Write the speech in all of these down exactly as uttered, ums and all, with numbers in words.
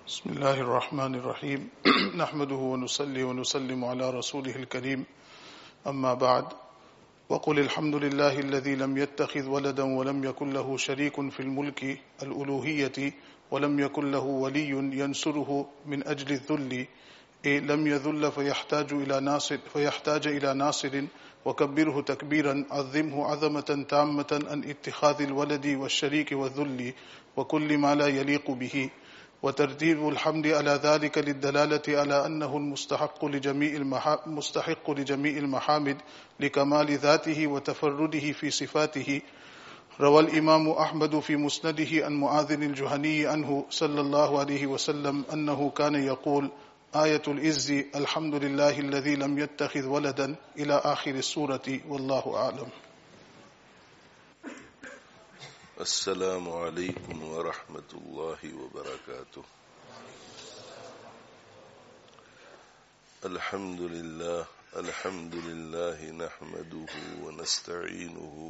بسم الله الرحمن الرحيم نحمده ونصلي ونسلم على رسوله الكريم أما بعد وقل الحمد لله الذي لم يتخذ ولدا ولم يكن له شريك في الملك الألوهية ولم يكن له ولي ينصره من أجل الذل إيه لم يذل فيحتاج إلى ناصر فيحتاج إلى ناصر وكبره تكبيرا عظمه عظمة تامة عن اتخاذ الولد والشريك والذل وكل ما لا يليق به وترتيب الحمد على ذلك للدلالة على أنه المستحق لجميع المستحق لجميع المحامد لكمال ذاته وتفرده في صفاته. روى الإمام أحمد في مسنده عن معاذ الجهني عنه صلى الله عليه وسلم أنه كان يقول آية العز الحمد لله الذي لم يتخذ ولدا إلى آخر السورة والله أعلم. السلام علیکم ورحمۃ اللہ وبرکاتہ. الحمد للہ الحمد للہ نحمده ونستعینه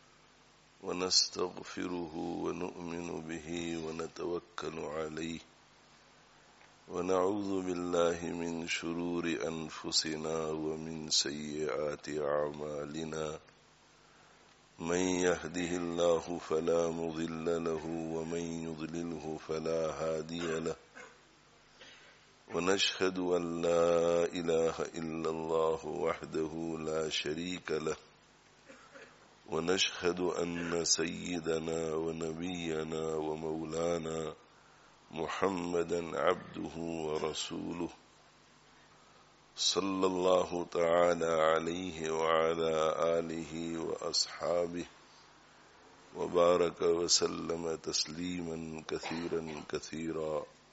ونستغفره ونؤمن به ونتوکل علیہ ونعوذ باللہ من شرور انفسنا ومن سیئات اعمالنا من يهده الله فلا مضل له ومن يضلله فلا هادي له ونشهد أن لا إله إلا الله وحده لا شريك له ونشهد أن سيدنا ونبينا ومولانا محمدا عبده ورسوله صلی اللہ تعالی علیہ وعلى آلہ وأصحابہ وبارک وسلم تسلیما کثیرا کثیرا.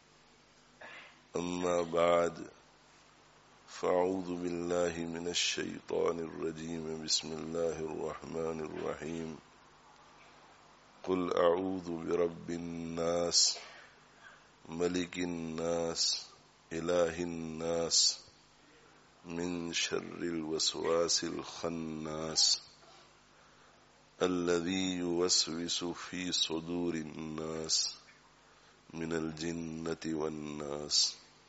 اما بعد فاعوذ باللہ من الشیطان الرجیم. بسم اللہ الرحمن الرحیم. قل اعوذ برب الناس ملک الناس الہ الناس من شر الوسواس الخناس الذي يوسوس في صدور الناس من الجنة والناس.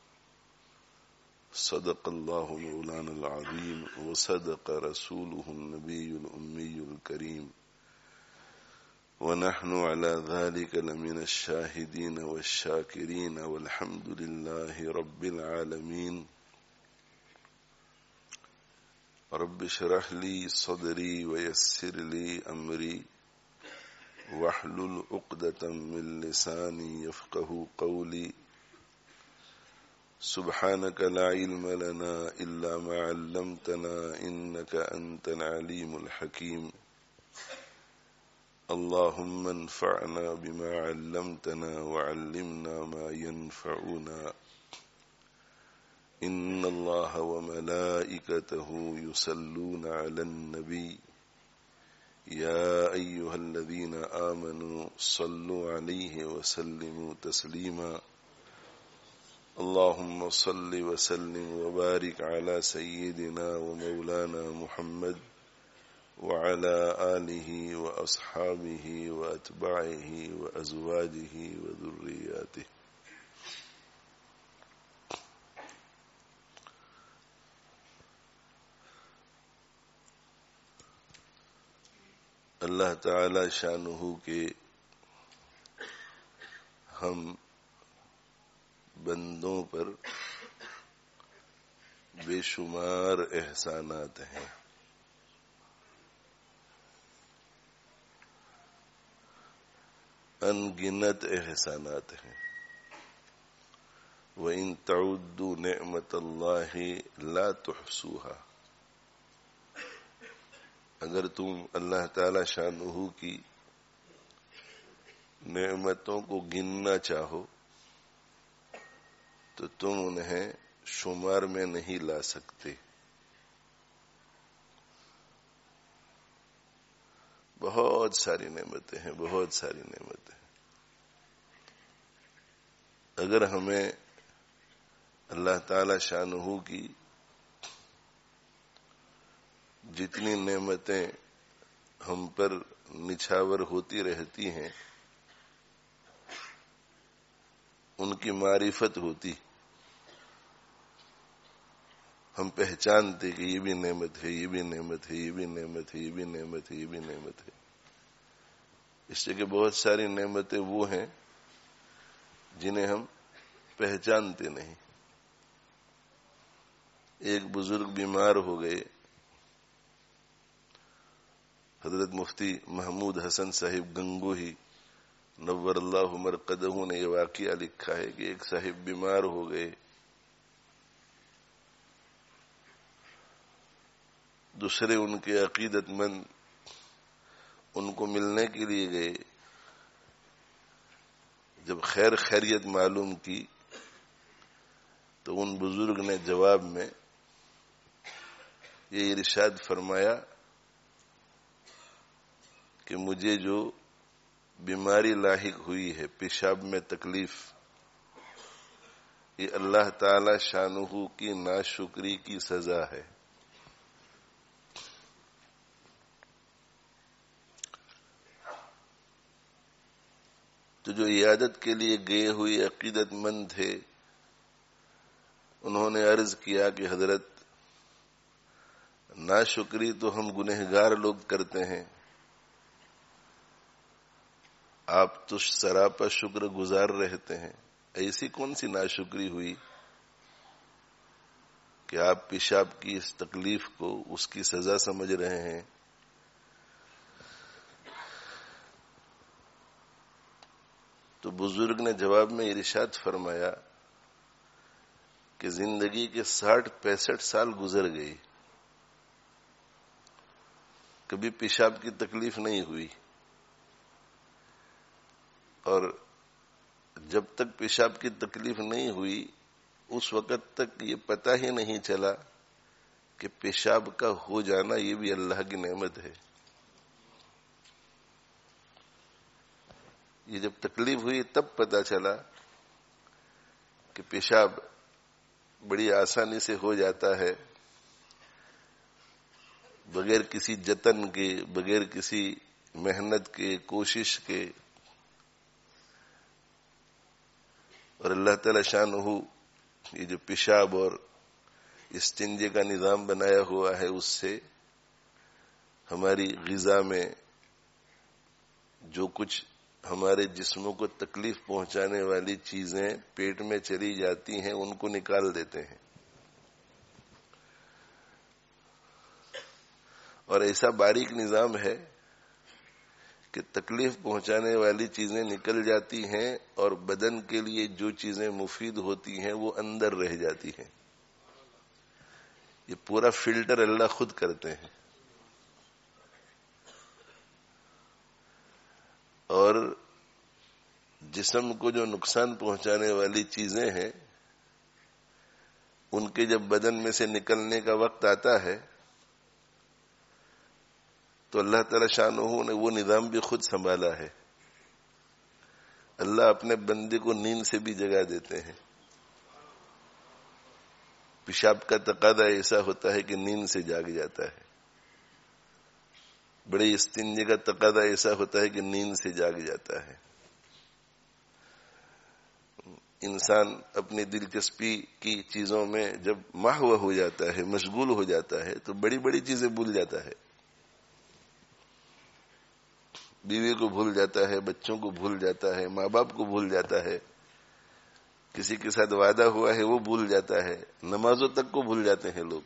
صدق الله مولانا العظيم وصدق رسوله النبي الأمي الكريم ونحن على ذلك لمن الشاهدين والشاكرين والحمد لله رب العالمين. رب اشرح لي صدري ويسر لي أمري واحلل عقدة من لساني يفقه قولي. سبحانك لا علم لنا إلا ما علمتنا إنك أنت العليم الحكيم. اللهم انفعنا بما علمتنا وعلمنا ما ينفعنا. ان اللہ وملائکتہ یصلون علی النبی یا ایہا الذین آمنوا صلوا علیہ وسلموا تسلیما. اللہم صل وسلم وبارک علی سیدنا ومولانا محمد وعلى آلہ واصحابہ واتباعہ وازواجہ وذریاتہ. اللہ تعالی شانہ کے ہم بندوں پر بے شمار احسانات ہیں. ان گنت احسانات ہیں. وَإِن تَعُدُّوا نِعْمَةَ اللَّهِ لَا تُحْصُوهَا. اگر تم اللہ تعالی شانہ کی نعمتوں کو گننا چاہو تو تم انہیں شمار میں نہیں لا سکتے. بہت ساری نعمتیں ہیں بہت ساری نعمتیں. اگر ہمیں اللہ تعالی شانہ کی جتنی نعمتیں ہم پر نچھاور ہوتی رہتی ہیں ان کی معرفت ہوتی، ہم پہچانتے کہ یہ بھی نعمت ہے، یہ بھی نعمت ہے، یہ بھی نعمت ہے، یہ بھی نعمت ہے، یہ بھی نعمت ہے۔ اس لیے کہ بہت ساری نعمتیں وہ ہیں جنہیں ہم پہچانتے نہیں۔ ایک بزرگ بیمار ہو گئے، حضرت مفتی محمود حسن صاحب گنگوہی نور اللہ مرقدہ نے یہ واقعہ لکھا ہے کہ ایک صاحب بیمار ہو گئے، دوسرے ان کے عقیدت مند ان کو ملنے کے لیے گئے۔ جب خیر خیریت معلوم کی تو ان بزرگ نے جواب میں یہ ارشاد فرمایا کہ مجھے جو بیماری لاحق ہوئی ہے، پیشاب میں تکلیف، یہ اللہ تعالی شانہ کی ناشکری کی سزا ہے۔ تو جو عیادت کے لیے گئے ہوئے عقیدت مند تھے، انہوں نے عرض کیا کہ حضرت، ناشکری تو ہم گنہگار لوگ کرتے ہیں، آپ تو سراپا شکر گزار رہتے ہیں، ایسی کون سی ناشکری ہوئی کہ آپ پیشاب کی اس تکلیف کو اس کی سزا سمجھ رہے ہیں؟ تو بزرگ نے جواب میں ارشاد فرمایا کہ زندگی کے ساٹھ پینسٹھ سال گزر گئی، کبھی پیشاب کی تکلیف نہیں ہوئی، اور جب تک پیشاب کی تکلیف نہیں ہوئی اس وقت تک یہ پتہ ہی نہیں چلا کہ پیشاب کا ہو جانا یہ بھی اللہ کی نعمت ہے۔ یہ جب تکلیف ہوئی تب پتہ چلا کہ پیشاب بڑی آسانی سے ہو جاتا ہے، بغیر کسی جتن کے، بغیر کسی محنت کے، کوشش کے۔ اور اللہ تعالی شانہ یہ جو پیشاب اور استنجے کا نظام بنایا ہوا ہے، اس سے ہماری غذا میں جو کچھ ہمارے جسموں کو تکلیف پہنچانے والی چیزیں پیٹ میں چلی جاتی ہیں ان کو نکال دیتے ہیں، اور ایسا باریک نظام ہے کہ تکلیف پہنچانے والی چیزیں نکل جاتی ہیں اور بدن کے لیے جو چیزیں مفید ہوتی ہیں وہ اندر رہ جاتی ہیں۔ یہ پورا فلٹر اللہ خود کرتے ہیں، اور جسم کو جو نقصان پہنچانے والی چیزیں ہیں ان کے جب بدن میں سے نکلنے کا وقت آتا ہے تو اللہ تعالی شانہ نے وہ نظام بھی خود سنبھالا ہے۔ اللہ اپنے بندے کو نیند سے بھی جگا دیتے ہیں۔ پیشاب کا تقاضا ایسا ہوتا ہے کہ نیند سے جاگ جاتا ہے، بڑے استنجے کا تقاضا ایسا ہوتا ہے کہ نیند سے جاگ جاتا ہے۔ انسان اپنی دلچسپی کی چیزوں میں جب محو ہو جاتا ہے، مشغول ہو جاتا ہے، تو بڑی بڑی چیزیں بھول جاتا ہے، بیوی کو بھول جاتا ہے، بچوں کو بھول جاتا ہے، ماں باپ کو بھول جاتا ہے، کسی کے ساتھ وعدہ ہوا ہے وہ بھول جاتا ہے، نمازوں تک کو بھول جاتے ہیں لوگ۔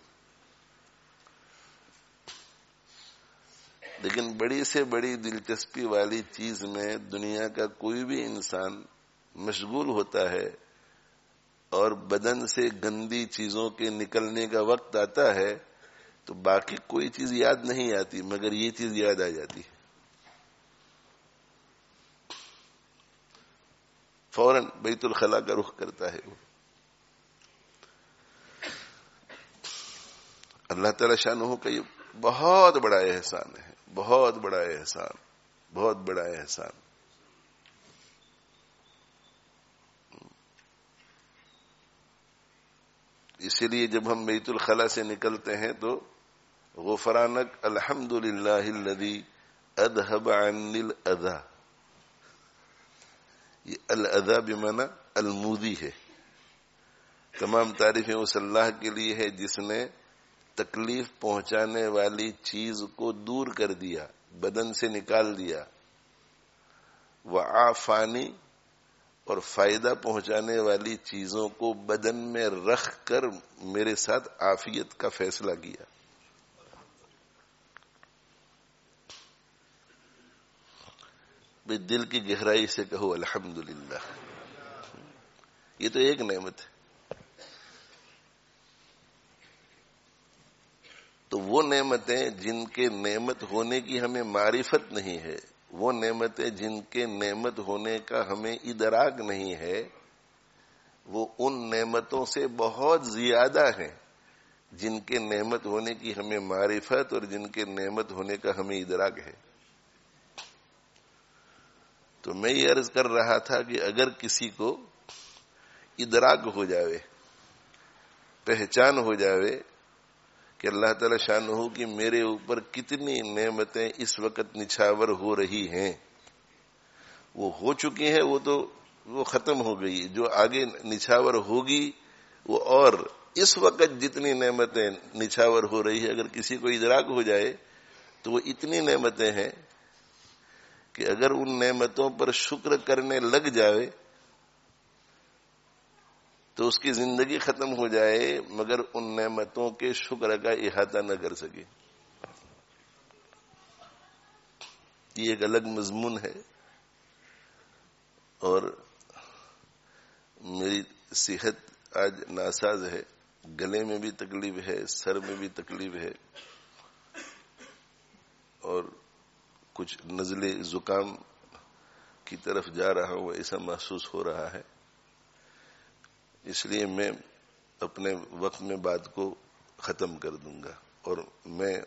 لیکن بڑی سے بڑی دلچسپی والی چیز میں دنیا کا کوئی بھی انسان مشغول ہوتا ہے اور بدن سے گندی چیزوں کے نکلنے کا وقت آتا ہے تو باقی کوئی چیز یاد نہیں آتی مگر یہ چیز یاد آ جاتی ہے، فوراً بیت الخلا کا رخ کرتا ہے وہ۔ اللہ تعالی شانہ کا یہ بہت بڑا احسان ہے، بہت بڑا احسان، بہت بڑا احسان۔ اسی لیے جب ہم بیت الخلا سے نکلتے ہیں تو غفرانک الحمد للہ الذی اذهب عنی الاذى، یہ الاذى بمعنی المودی ہے. تمام تعریفیں اس اللہ کے لیے ہے جس نے تکلیف پہنچانے والی چیز کو دور کر دیا، بدن سے نکال دیا. وعافانی، اور فائدہ پہنچانے والی چیزوں کو بدن میں رکھ کر میرے ساتھ عافیت کا فیصلہ کیا. دل کی گہرائی سے کہو الحمدللہ. یہ تو ایک نعمت ہے. تو وہ نعمتیں جن کے نعمت ہونے کی ہمیں معرفت نہیں ہے، وہ نعمتیں جن کے نعمت ہونے کا ہمیں ادراک نہیں ہے، وہ ان نعمتوں سے بہت زیادہ ہیں جن کے نعمت ہونے کی ہمیں معرفت اور جن کے نعمت ہونے کا ہمیں ادراک ہے. تو میں یہ عرض کر رہا تھا کہ اگر کسی کو ادراک ہو جاوے، پہچان ہو جاوے کہ اللہ تعالی شانہ کی میرے اوپر کتنی نعمتیں اس وقت نچھاور ہو رہی ہیں، وہ ہو چکی ہیں، وہ تو وہ ختم ہو گئی. جو آگے نچھاور ہوگی وہ، اور اس وقت جتنی نعمتیں نچھاور ہو رہی ہے، اگر کسی کو ادراک ہو جائے تو وہ اتنی نعمتیں ہیں کہ اگر ان نعمتوں پر شکر کرنے لگ جائے تو اس کی زندگی ختم ہو جائے مگر ان نعمتوں کے شکر کا احاطہ نہ کر سکے. یہ ایک الگ مضمون ہے. اور میری صحت آج ناساز ہے، گلے میں بھی تکلیف ہے، سر میں بھی تکلیف ہے، اور کچھ نزلے زکام کی طرف جا رہا ہوں، ایسا محسوس ہو رہا ہے. اس لیے میں اپنے وقت میں بات کو ختم کر دوں گا، اور میں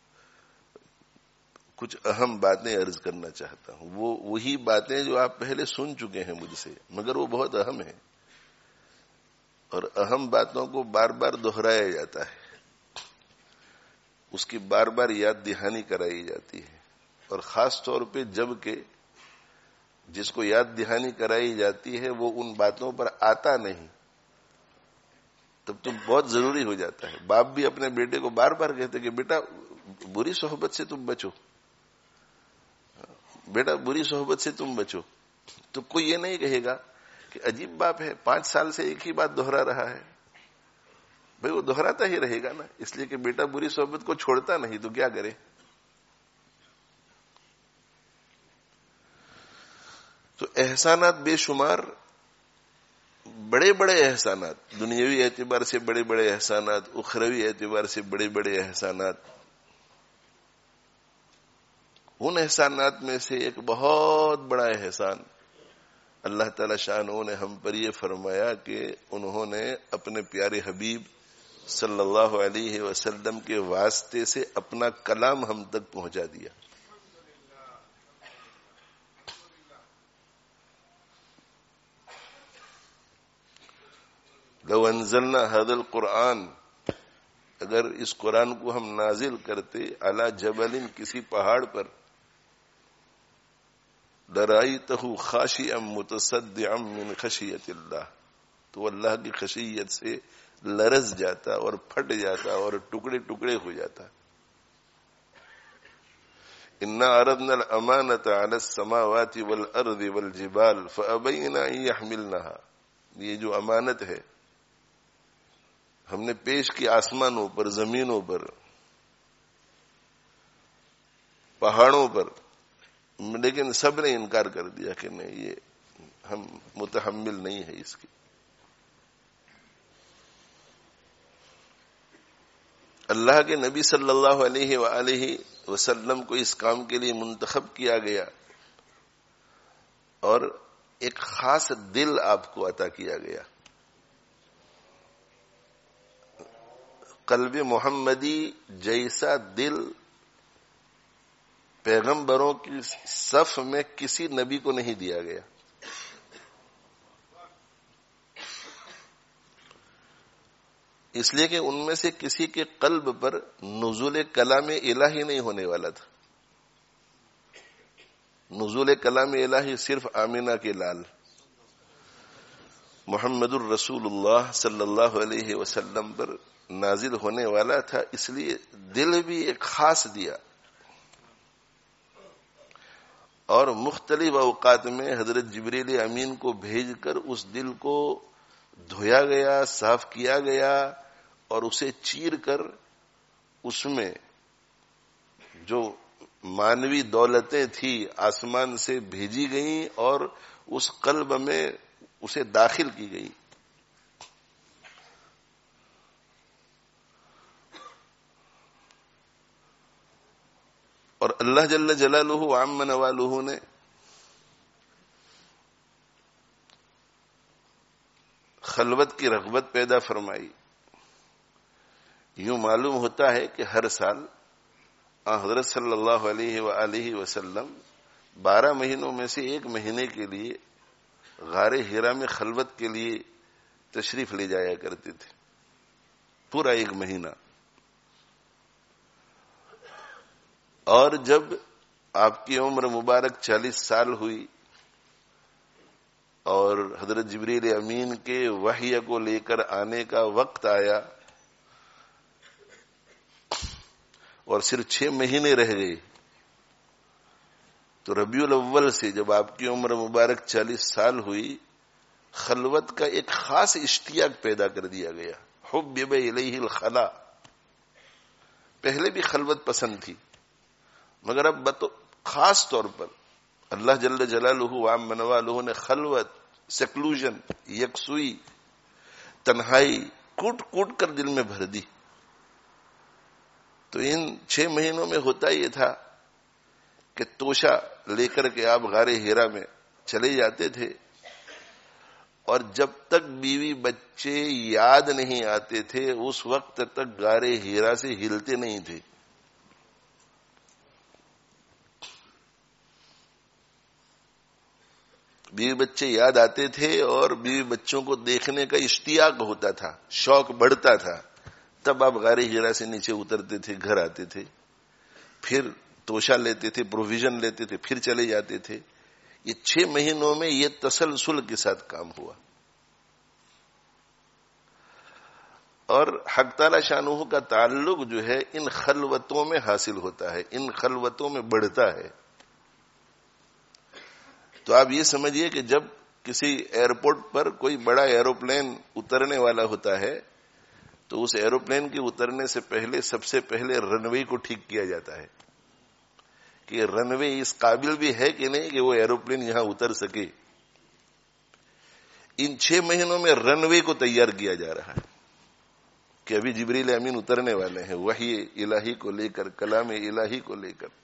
کچھ اہم باتیں عرض کرنا چاہتا ہوں. وہ وہی باتیں جو آپ پہلے سن چکے ہیں مجھ سے، مگر وہ بہت اہم ہیں، اور اہم باتوں کو بار بار دہرایا جاتا ہے، اس کی بار بار یاد دہانی کرائی جاتی ہے. اور خاص طور پہ جب کہ جس کو یاد دہانی کرائی جاتی ہے وہ ان باتوں پر آتا نہیں، تب تو بہت ضروری ہو جاتا ہے. باپ بھی اپنے بیٹے کو بار بار کہتے کہ بیٹا بری صحبت سے تم بچو، بیٹا بری صحبت سے تم بچو. تو کوئی یہ نہیں کہے گا کہ عجیب باپ ہے، پانچ سال سے ایک ہی بات دہرا رہا ہے. بھئی وہ دہراتا ہی رہے گا نا، اس لیے کہ بیٹا بری صحبت کو چھوڑتا نہیں تو کیا کرے. تو احسانات بے شمار، بڑے بڑے احسانات، دنیاوی اعتبار سے بڑے بڑے احسانات، اخروی اعتبار سے بڑے بڑے احسانات. ان احسانات میں سے ایک بہت بڑا احسان اللہ تعالی شانہ نے ہم پر یہ فرمایا کہ انہوں نے اپنے پیارے حبیب صلی اللہ علیہ وسلم کے واسطے سے اپنا کلام ہم تک پہنچا دیا. لو انزلنا هذا القرآن، اگر اس قرآن کو ہم نازل کرتے علی جبل، کسی پہاڑ پر، لرأیتہ خاشعا متصدعا من خشیۃ اللہ، تو اللہ کی خشیت سے لرز جاتا اور پھٹ جاتا اور ٹکڑے ٹکڑے ہو جاتا. انا عرضنا الامانۃ علی السماوات والارض والجبال فابین ان یحملنها، یہ جو امانت ہے ہم نے پیش کی آسمانوں پر، زمینوں پر، پہاڑوں پر، لیکن سب نے انکار کر دیا کہ نہیں، یہ ہم متحمل نہیں ہے اس کی. اللہ کے نبی صلی اللہ علیہ وآلہ وسلم کو اس کام کے لیے منتخب کیا گیا اور ایک خاص دل آپ کو عطا کیا گیا. قلب محمدی جیسا دل پیغمبروں کی صف میں کسی نبی کو نہیں دیا گیا. اس لیے کہ ان میں سے کسی کے قلب پر نزول کلام الہی نہیں ہونے والا تھا. نزول کلام الہی صرف آمینہ کے لال محمد الرسول اللہ صلی اللہ علیہ وسلم پر نازل ہونے والا تھا، اس لیے دل بھی ایک خاص دیا، اور مختلف اوقات میں حضرت جبریل امین کو بھیج کر اس دل کو دھویا گیا، صاف کیا گیا، اور اسے چیر کر اس میں جو مانوی دولتیں تھی آسمان سے بھیجی گئیں اور اس قلب میں اسے داخل کی گئی۔ اور اللہ جل جلالہ عم نوالہ نے خلوت کی رغبت پیدا فرمائی۔ یوں معلوم ہوتا ہے کہ ہر سال حضرت صلی اللہ علیہ وآلہ وسلم بارہ مہینوں میں سے ایک مہینے کے لیے غار ہیرا میں خلوت کے لیے تشریف لے جایا کرتے تھے، پورا ایک مہینہ۔ اور جب آپ کی عمر مبارک چالیس سال ہوئی اور حضرت جبریل امین کے وحی کو لے کر آنے کا وقت آیا اور صرف چھ مہینے رہ گئے، تو ربیع الاول سے جب آپ کی عمر مبارک چالیس سال ہوئی، خلوت کا ایک خاص اشتیاق پیدا کر دیا گیا۔ حبب الیہ الخلا، پہلے بھی خلوت پسند تھی، مگر اب بتو خاص طور پر اللہ جل جلالہ وعم نوالہ نے خلوت، سیکلوژن، یکسوئی، تنہائی کوٹ کوٹ کر دل میں بھر دی۔ تو ان چھ مہینوں میں ہوتا یہ تھا کہ توشہ لے کر کے آپ غار ہیرا میں چلے جاتے تھے، اور جب تک بیوی بچے یاد نہیں آتے تھے اس وقت تک غار ہیرا سے ہلتے نہیں تھے۔ بیوی بچے یاد آتے تھے اور بیوی بچوں کو دیکھنے کا اشتیاق ہوتا تھا، شوق بڑھتا تھا، تب آپ غار ہیرا سے نیچے اترتے تھے، گھر آتے تھے، پھر توشہ لیتے تھے، پروویژن لیتے تھے، پھر چلے جاتے تھے۔ یہ چھ مہینوں میں یہ تسلسل کے ساتھ کام ہوا، اور حق تعالی شانہ کا تعلق جو ہے ان خلوتوں میں حاصل ہوتا ہے، ان خلوتوں میں بڑھتا ہے۔ تو آپ یہ سمجھیے کہ جب کسی ایئرپورٹ پر کوئی بڑا ایروپلین اترنے والا ہوتا ہے تو اس ایروپلین کے اترنے سے پہلے سب سے پہلے رن وے کو ٹھیک کیا جاتا ہے کہ رن وے اس قابل بھی ہے کہ نہیں کہ وہ ایروپلین یہاں اتر سکے۔ ان چھ مہینوں میں رن وے کو تیار کیا جا رہا ہے کہ ابھی جبریل امین اترنے والے ہیں وحی الہی کو لے کر، کلام الہی کو لے کر۔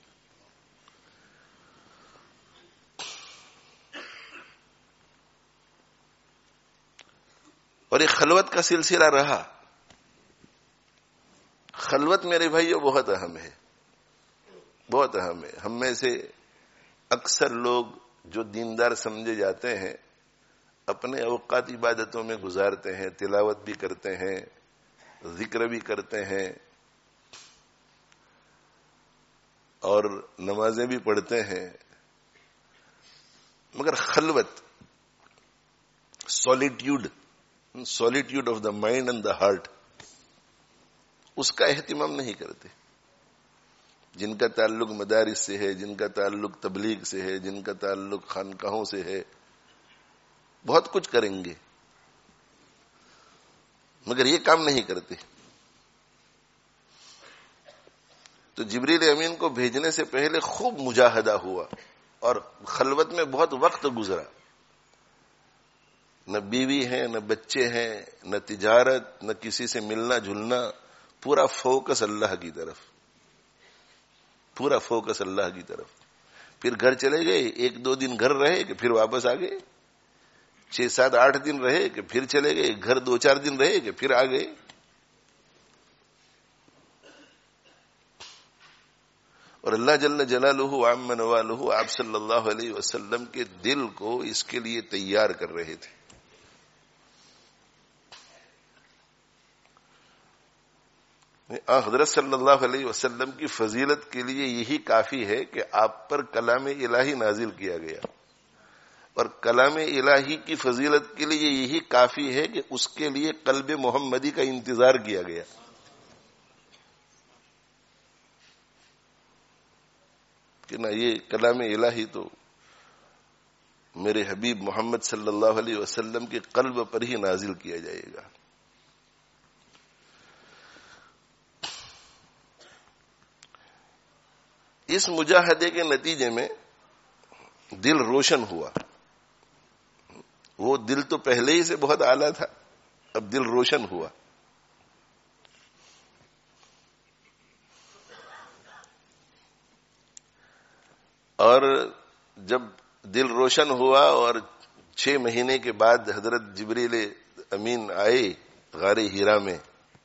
اور یہ خلوت کا سلسلہ رہا۔ خلوت میرے بھائیو بہت اہم ہے، بہت اہم ہے۔ ہم میں سے اکثر لوگ جو دیندار سمجھے جاتے ہیں اپنے اوقات عبادتوں میں گزارتے ہیں، تلاوت بھی کرتے ہیں، ذکر بھی کرتے ہیں، اور نمازیں بھی پڑھتے ہیں، مگر خلوت، solitude solitude of the mind and the heart, اس کا اہتمام نہیں کرتے۔ جن کا تعلق مدارس سے ہے، جن کا تعلق تبلیغ سے ہے، جن کا تعلق خانقاہوں سے ہے، بہت کچھ کریں گے مگر یہ کام نہیں کرتے۔ تو جبریل امین کو بھیجنے سے پہلے خوب مجاہدہ ہوا اور خلوت میں بہت وقت گزرا۔ نہ بیوی ہے، نہ بچے ہیں، نہ تجارت، نہ کسی سے ملنا جلنا، پورا فوکس اللہ کی طرف، پورا فوکس اللہ کی طرف۔ پھر گھر چلے گئے، ایک دو دن گھر رہے کہ پھر واپس آ گئے، چھ سات آٹھ دن رہے کہ پھر چلے گئے، گھر دو چار دن رہے کہ پھر آ گئے۔ اور اللہ جل جلالہ وعم نوالہ آپ صلی اللہ علیہ وسلم کے دل کو اس کے لیے تیار کر رہے تھے۔ حضرت صلی اللہ علیہ وسلم کی فضیلت کے لیے یہی کافی ہے کہ آپ پر کلام الہی نازل کیا گیا۔ اور کلام الہی کی فضیلت کے لیے یہی کافی ہے کہ اس کے لیے قلب محمدی کا انتظار کیا گیا. کہ نہ یہ کلام الہی تو میرے حبیب محمد صلی اللہ علیہ وسلم کے قلب پر ہی نازل کیا جائے گا. اس مجاہدے کے نتیجے میں دل روشن ہوا. وہ دل تو پہلے ہی سے بہت اعلیٰ تھا، اب دل روشن ہوا. اور جب دل روشن ہوا اور چھ مہینے کے بعد حضرت جبریل امین آئے غار ہیرا میں،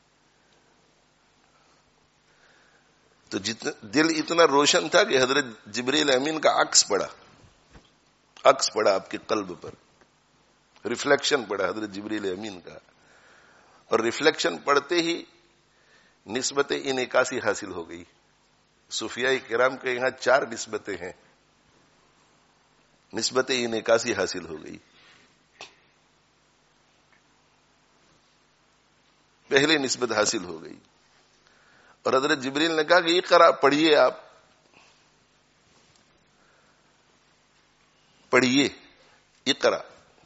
تو جتنا دل اتنا روشن تھا کہ حضرت جبریل امین کا عکس پڑا عکس پڑا آپ کے قلب پر، ریفلیکشن پڑا حضرت جبریل امین کا. اور ریفلیکشن پڑتے ہی نسبت انعکاسی حاصل ہو گئی. صوفیاء کرام کے یہاں چار نسبتیں ہیں. نسبت انعکاسی حاصل ہو گئی. پہلے نسبت حاصل ہو گئی اور حضرت جبریل نے کہا کہ یہ قرأ پڑھیے، آپ پڑھیے اقرا.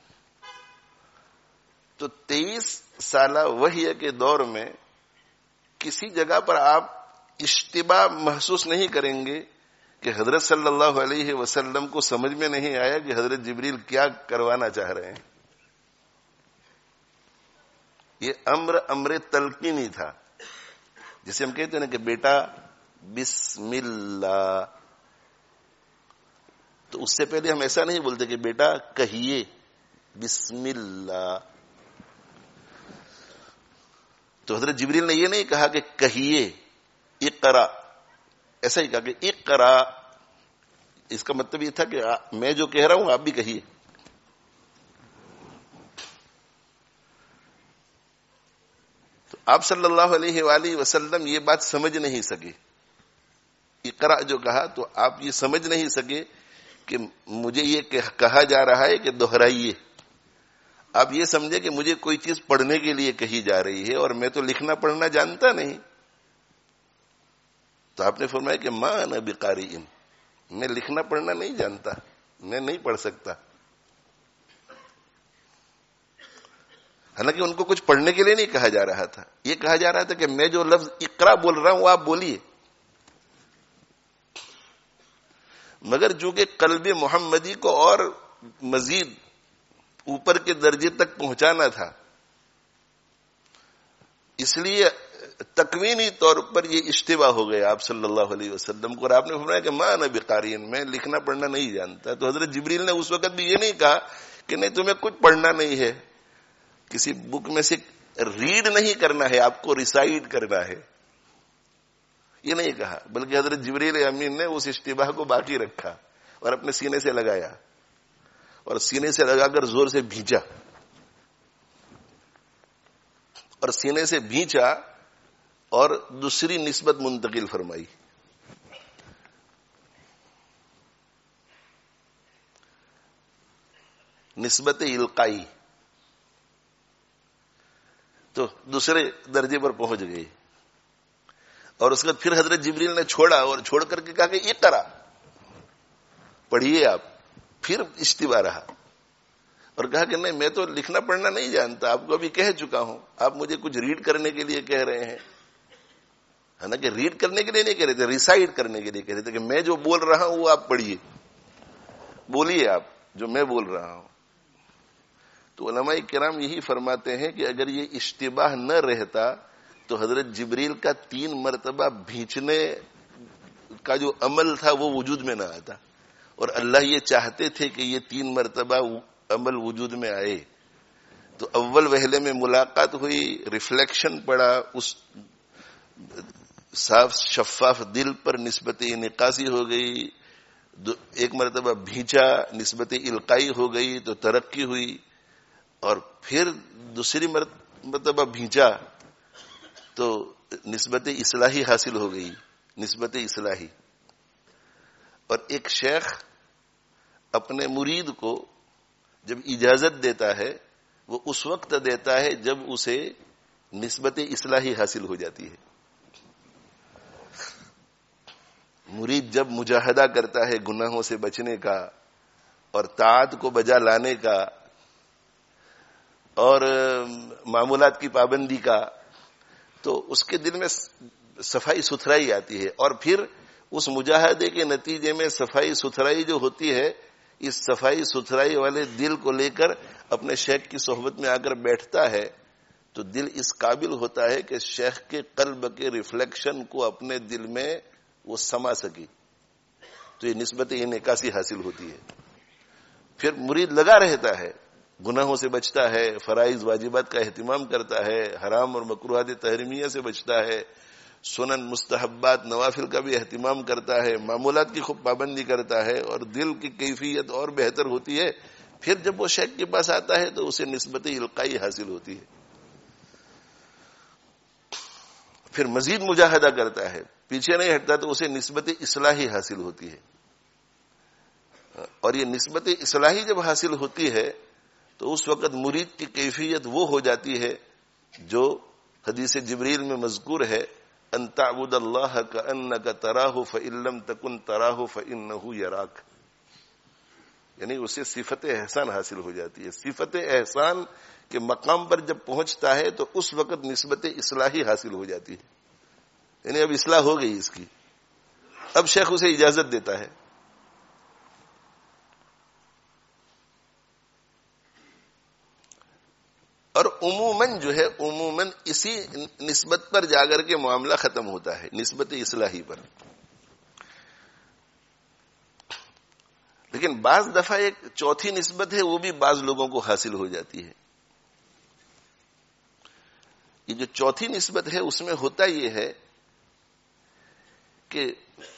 تو تیئیس سالہ وحی کے دور میں کسی جگہ پر آپ اشتباہ محسوس نہیں کریں گے کہ حضرت صلی اللہ علیہ وسلم کو سمجھ میں نہیں آیا کہ حضرت جبریل کیا کروانا چاہ رہے ہیں. یہ امر امر تلقینی تھا، جسے ہم کہتے ہیں نا کہ بیٹا بسم اللہ. تو اس سے پہلے ہم ایسا نہیں بولتے کہ بیٹا کہیے بسم اللہ. تو حضرت جبریل نے یہ نہیں کہا کہ کہیے اقرا، ایسا ہی کہا کہ اقرا. اس کا مطلب یہ تھا کہ میں جو کہہ رہا ہوں آپ بھی کہیے. تو آپ صلی اللہ علیہ وآلہ وسلم یہ بات سمجھ نہیں سکے. اقرا جو کہا تو آپ یہ سمجھ نہیں سکے کہ مجھے یہ کہا جا رہا ہے کہ دہرائیے. آپ یہ سمجھے کہ مجھے کوئی چیز پڑھنے کے لیے کہی جا رہی ہے اور میں تو لکھنا پڑھنا جانتا نہیں. تو آپ نے فرمایا کہ ما انا بقارئ، میں لکھنا پڑھنا نہیں جانتا، میں نہیں پڑھ سکتا. حالانکہ ان کو کچھ پڑھنے کے لیے نہیں کہا جا رہا تھا، یہ کہا جا رہا تھا کہ میں جو لفظ اقرا بول رہا ہوں آپ بولیے. مگر چونکہ قلب محمدی کو اور مزید اوپر کے درجے تک پہنچانا تھا، اس لیے تکوینی طور پر یہ اشتباہ ہو گیا آپ صلی اللہ علیہ وسلم کو. اور آپ نے فرمایا کہ ما انا بقارئ، میں لکھنا پڑھنا نہیں جانتا. تو حضرت جبریل نے اس وقت بھی یہ نہیں کہا کہ نہیں تمہیں کچھ پڑھنا نہیں ہے، کسی بک میں سے ریڈ نہیں کرنا ہے، آپ کو ریسائٹ کرنا ہے، یہ نہیں کہا. بلکہ حضرت جبریل امین نے اس اشتباہ کو باقی رکھا اور اپنے سینے سے لگایا اور سینے سے لگا کر زور سے بھینچا اور سینے سے بھینچا اور دوسری نسبت منتقل فرمائی. نسبت القائی. تو دوسرے درجے پر پہنچ گئی. اور اس کے بعد پھر حضرت جبریل نے چھوڑا اور چھوڑ کر کے کہا کہ اقرا، پڑھیے آپ. پھر اشتباہ رہا اور کہا کہ نہیں میں تو لکھنا پڑھنا نہیں جانتا، آپ کو ابھی کہہ چکا ہوں، آپ مجھے کچھ ریڈ کرنے کے لیے کہہ رہے ہیں. حالانکہ ریڈ کرنے کے لیے نہیں کہہ رہے تھے، ریسائٹ کرنے کے لیے کہہ رہے تھے کہ میں جو بول رہا ہوں وہ آپ پڑھیے، بولیے آپ جو میں بول رہا ہوں. تو علماء کرام یہی فرماتے ہیں کہ اگر یہ اشتباہ نہ رہتا تو حضرت جبریل کا تین مرتبہ بھینچنے کا جو عمل تھا وہ وجود میں نہ آتا. اور اللہ یہ چاہتے تھے کہ یہ تین مرتبہ عمل وجود میں آئے. تو اول وہلے میں ملاقات ہوئی، ریفلیکشن پڑا، اس صاف شفاف دل پر نسبت انعکاسی ہو گئی. ایک مرتبہ بھینچا، نسبت القائی ہو گئی تو ترقی ہوئی. اور پھر دوسری مرتبہ بھینچا تو نسبت اصلاحی حاصل ہو گئی، نسبت اصلاحی. اور ایک شیخ اپنے مرید کو جب اجازت دیتا ہے وہ اس وقت دیتا ہے جب اسے نسبت اصلاحی حاصل ہو جاتی ہے. مرید جب مجاہدہ کرتا ہے گناہوں سے بچنے کا اور طاعت کو بجا لانے کا اور معمولات کی پابندی کا، تو اس کے دل میں صفائی ستھرائی آتی ہے، اور پھر اس مجاہدے کے نتیجے میں صفائی ستھرائی جو ہوتی ہے، اس صفائی ستھرائی والے دل کو لے کر اپنے شیخ کی صحبت میں آ کر بیٹھتا ہے تو دل اس قابل ہوتا ہے کہ شیخ کے قلب کے ریفلیکشن کو اپنے دل میں وہ سما سکی، تو یہ نسبت انعکاسی حاصل ہوتی ہے. پھر مرید لگا رہتا ہے، گناہوں سے بچتا ہے، فرائض واجبات کا اہتمام کرتا ہے، حرام اور مکروہات تحریمیہ سے بچتا ہے، سنن مستحبات نوافل کا بھی اہتمام کرتا ہے، معمولات کی خوب پابندی کرتا ہے، اور دل کی کیفیت اور بہتر ہوتی ہے. پھر جب وہ شیخ کے پاس آتا ہے تو اسے نسبت القائی حاصل ہوتی ہے. پھر مزید مجاہدہ کرتا ہے، پیچھے نہیں ہٹتا، تو اسے نسبت اصلاحی حاصل ہوتی ہے. اور یہ نسبت اصلاحی جب حاصل ہوتی ہے تو اس وقت مرید کی کیفیت وہ ہو جاتی ہے جو حدیث جبریل میں مذکور ہے، ان تعبد اللہ کأنک تراہ فإن لم تکن تراہ فإنہ یراک. یعنی اسے صفت احسان حاصل ہو جاتی ہے. صفت احسان کے مقام پر جب پہنچتا ہے تو اس وقت نسبت اصلاحی حاصل ہو جاتی ہے. یعنی اب اصلاح ہو گئی اس کی، اب شیخ اسے اجازت دیتا ہے. اور عموماً جو ہے عموماً اسی نسبت پر جا کر کے معاملہ ختم ہوتا ہے، نسبت اصلاحی پر. لیکن بعض دفعہ ایک چوتھی نسبت ہے، وہ بھی بعض لوگوں کو حاصل ہو جاتی ہے. یہ جو چوتھی نسبت ہے اس میں ہوتا یہ ہے کہ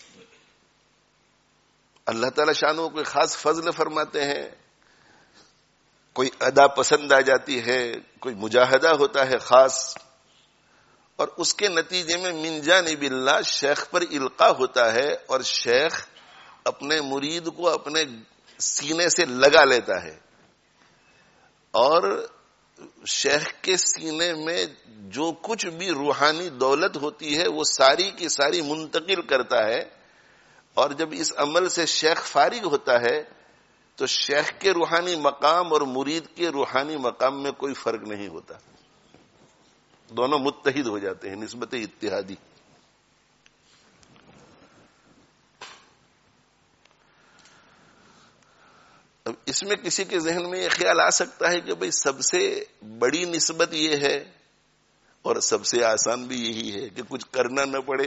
اللہ تعالی شانوں کوئی خاص فضل فرماتے ہیں، کوئی ادا پسند آ جاتی ہے، کوئی مجاہدہ ہوتا ہے خاص، اور اس کے نتیجے میں من جانب اللہ شیخ پر القاء ہوتا ہے، اور شیخ اپنے مرید کو اپنے سینے سے لگا لیتا ہے، اور شیخ کے سینے میں جو کچھ بھی روحانی دولت ہوتی ہے وہ ساری کی ساری منتقل کرتا ہے. اور جب اس عمل سے شیخ فارغ ہوتا ہے تو شیخ کے روحانی مقام اور مرید کے روحانی مقام میں کوئی فرق نہیں ہوتا، دونوں متحد ہو جاتے ہیں، نسبت اتحادی. اب اس میں کسی کے ذہن میں یہ خیال آ سکتا ہے کہ بھئی سب سے بڑی نسبت یہ ہے اور سب سے آسان بھی یہی ہے کہ کچھ کرنا نہ پڑے.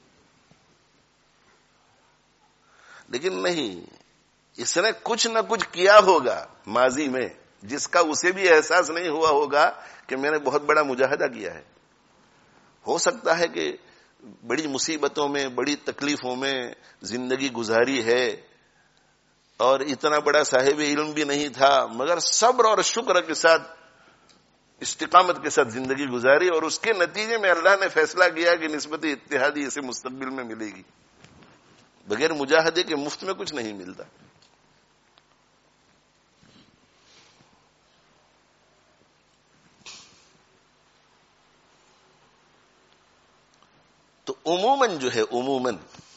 لیکن نہیں، اس نے کچھ نہ کچھ کیا ہوگا ماضی میں جس کا اسے بھی احساس نہیں ہوا ہوگا کہ میں نے بہت بڑا مجاہدہ کیا ہے. ہو سکتا ہے کہ بڑی مصیبتوں میں، بڑی تکلیفوں میں زندگی گزاری ہے، اور اتنا بڑا صاحب علم بھی نہیں تھا، مگر صبر اور شکر کے ساتھ، استقامت کے ساتھ زندگی گزاری، اور اس کے نتیجے میں اللہ نے فیصلہ کیا کہ نسبت اتحادی اسے مستقبل میں ملے گی. بغیر مجاہدے کے مفت میں کچھ نہیں ملتا. تو عموماً جو ہے عموماً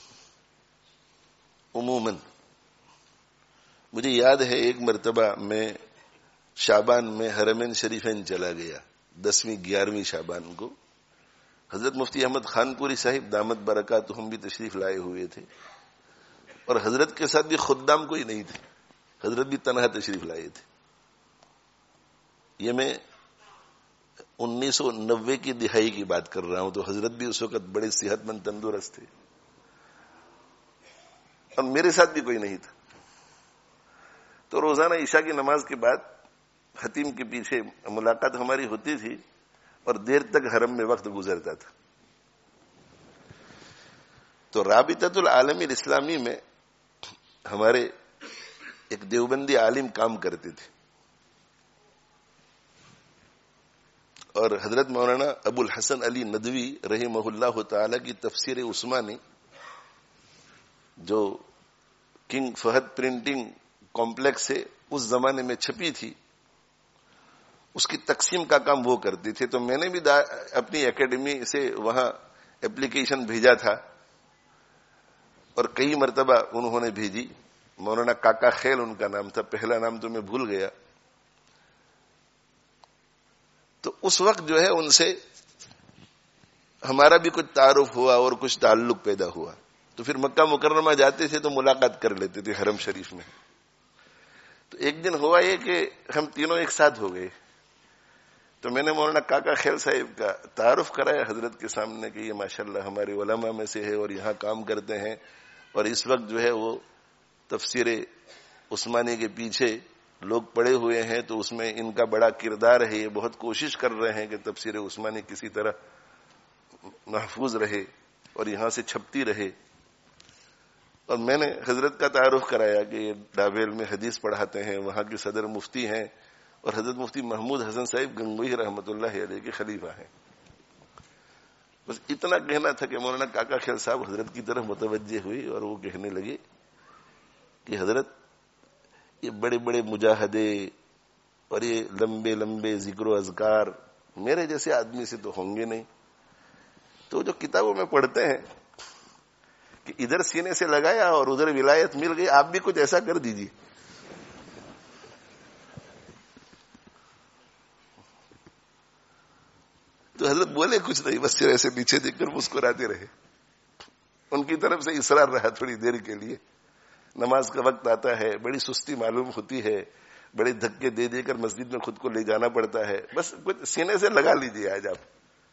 عموماً مجھے یاد ہے ایک مرتبہ میں شعبان میں حرمین شریفین چلا گیا، دسویں گیارہویں شعبان کو. حضرت مفتی احمد خان پوری صاحب دامت برکات ہم بھی تشریف لائے ہوئے تھے، اور حضرت کے ساتھ بھی خدام کوئی نہیں تھے، حضرت بھی تنہا تشریف لائے تھے. یہ میں انیس سو نوے کی دہائی کی بات کر رہا ہوں، تو حضرت بھی اس وقت بڑے صحت مند تندرست تھے، اور میرے ساتھ بھی کوئی نہیں تھا. تو روزانہ عشاء کی نماز کے بعد حتیم کے پیچھے ملاقات ہماری ہوتی تھی، اور دیر تک حرم میں وقت گزرتا تھا. تو رابطۃ العالم الاسلامی میں ہمارے ایک دیوبندی عالم کام کرتے تھے، اور حضرت مولانا ابو الحسن علی ندوی رحمہ اللہ تعالی کی تفسیر عثمانی جو کنگ فہد پرنٹنگ کمپلیکس سے اس زمانے میں چھپی تھی اس کی تقسیم کا کام وہ کرتے تھے. تو میں نے بھی اپنی اکیڈمی سے وہاں اپلیکیشن بھیجا تھا اور کئی مرتبہ انہوں نے بھیجی. مولانا کاکا خیل ان کا نام تھا, پہلا نام تو میں بھول گیا. تو اس وقت جو ہے ان سے ہمارا بھی کچھ تعارف ہوا اور کچھ تعلق پیدا ہوا. تو پھر مکہ مکرمہ جاتے تھے تو ملاقات کر لیتے تھے حرم شریف میں. تو ایک دن ہوا یہ کہ ہم تینوں ایک ساتھ ہو گئے. تو میں نے مولانا کاکا خیل صاحب کا تعارف کرایا حضرت کے سامنے کہ یہ ماشاءاللہ ہمارے علماء میں سے ہے اور یہاں کام کرتے ہیں, اور اس وقت جو ہے وہ تفسیر عثمانی کے پیچھے لوگ پڑے ہوئے ہیں, تو اس میں ان کا بڑا کردار ہے. یہ بہت کوشش کر رہے ہیں کہ تفسیر عثمانی کسی طرح محفوظ رہے اور یہاں سے چھپتی رہے. اور میں نے حضرت کا تعارف کرایا کہ یہ ڈابیل میں حدیث پڑھاتے ہیں, وہاں کے صدر مفتی ہیں, اور حضرت مفتی محمود حسن صاحب گنگوئی رحمۃ اللہ علیہ کے خلیفہ ہیں. بس اتنا کہنا تھا کہ مولانا کاکا خیل صاحب حضرت کی طرف متوجہ ہوئی اور وہ کہنے لگے کہ حضرت یہ بڑے بڑے مجاہدے اور یہ لمبے لمبے ذکر و اذکار میرے جیسے آدمی سے تو ہوں گے نہیں. تو جو کتابوں میں پڑھتے ہیں کہ ادھر سینے سے لگایا اور ادھر ولایت مل گئی, آپ بھی کچھ ایسا کر دیجیے. تو حضرت بولے کچھ نہیں, بس صرف ایسے نیچے دیکھ کر مسکراتے رہے. ان کی طرف سے اصرار رہا تھوڑی دیر کے لیے. نماز کا وقت آتا ہے, بڑی سستی معلوم ہوتی ہے, بڑے دھکے دے دے کر مسجد میں خود کو لے جانا پڑتا ہے, بس کچھ سینے سے لگا لیجیے آج آپ.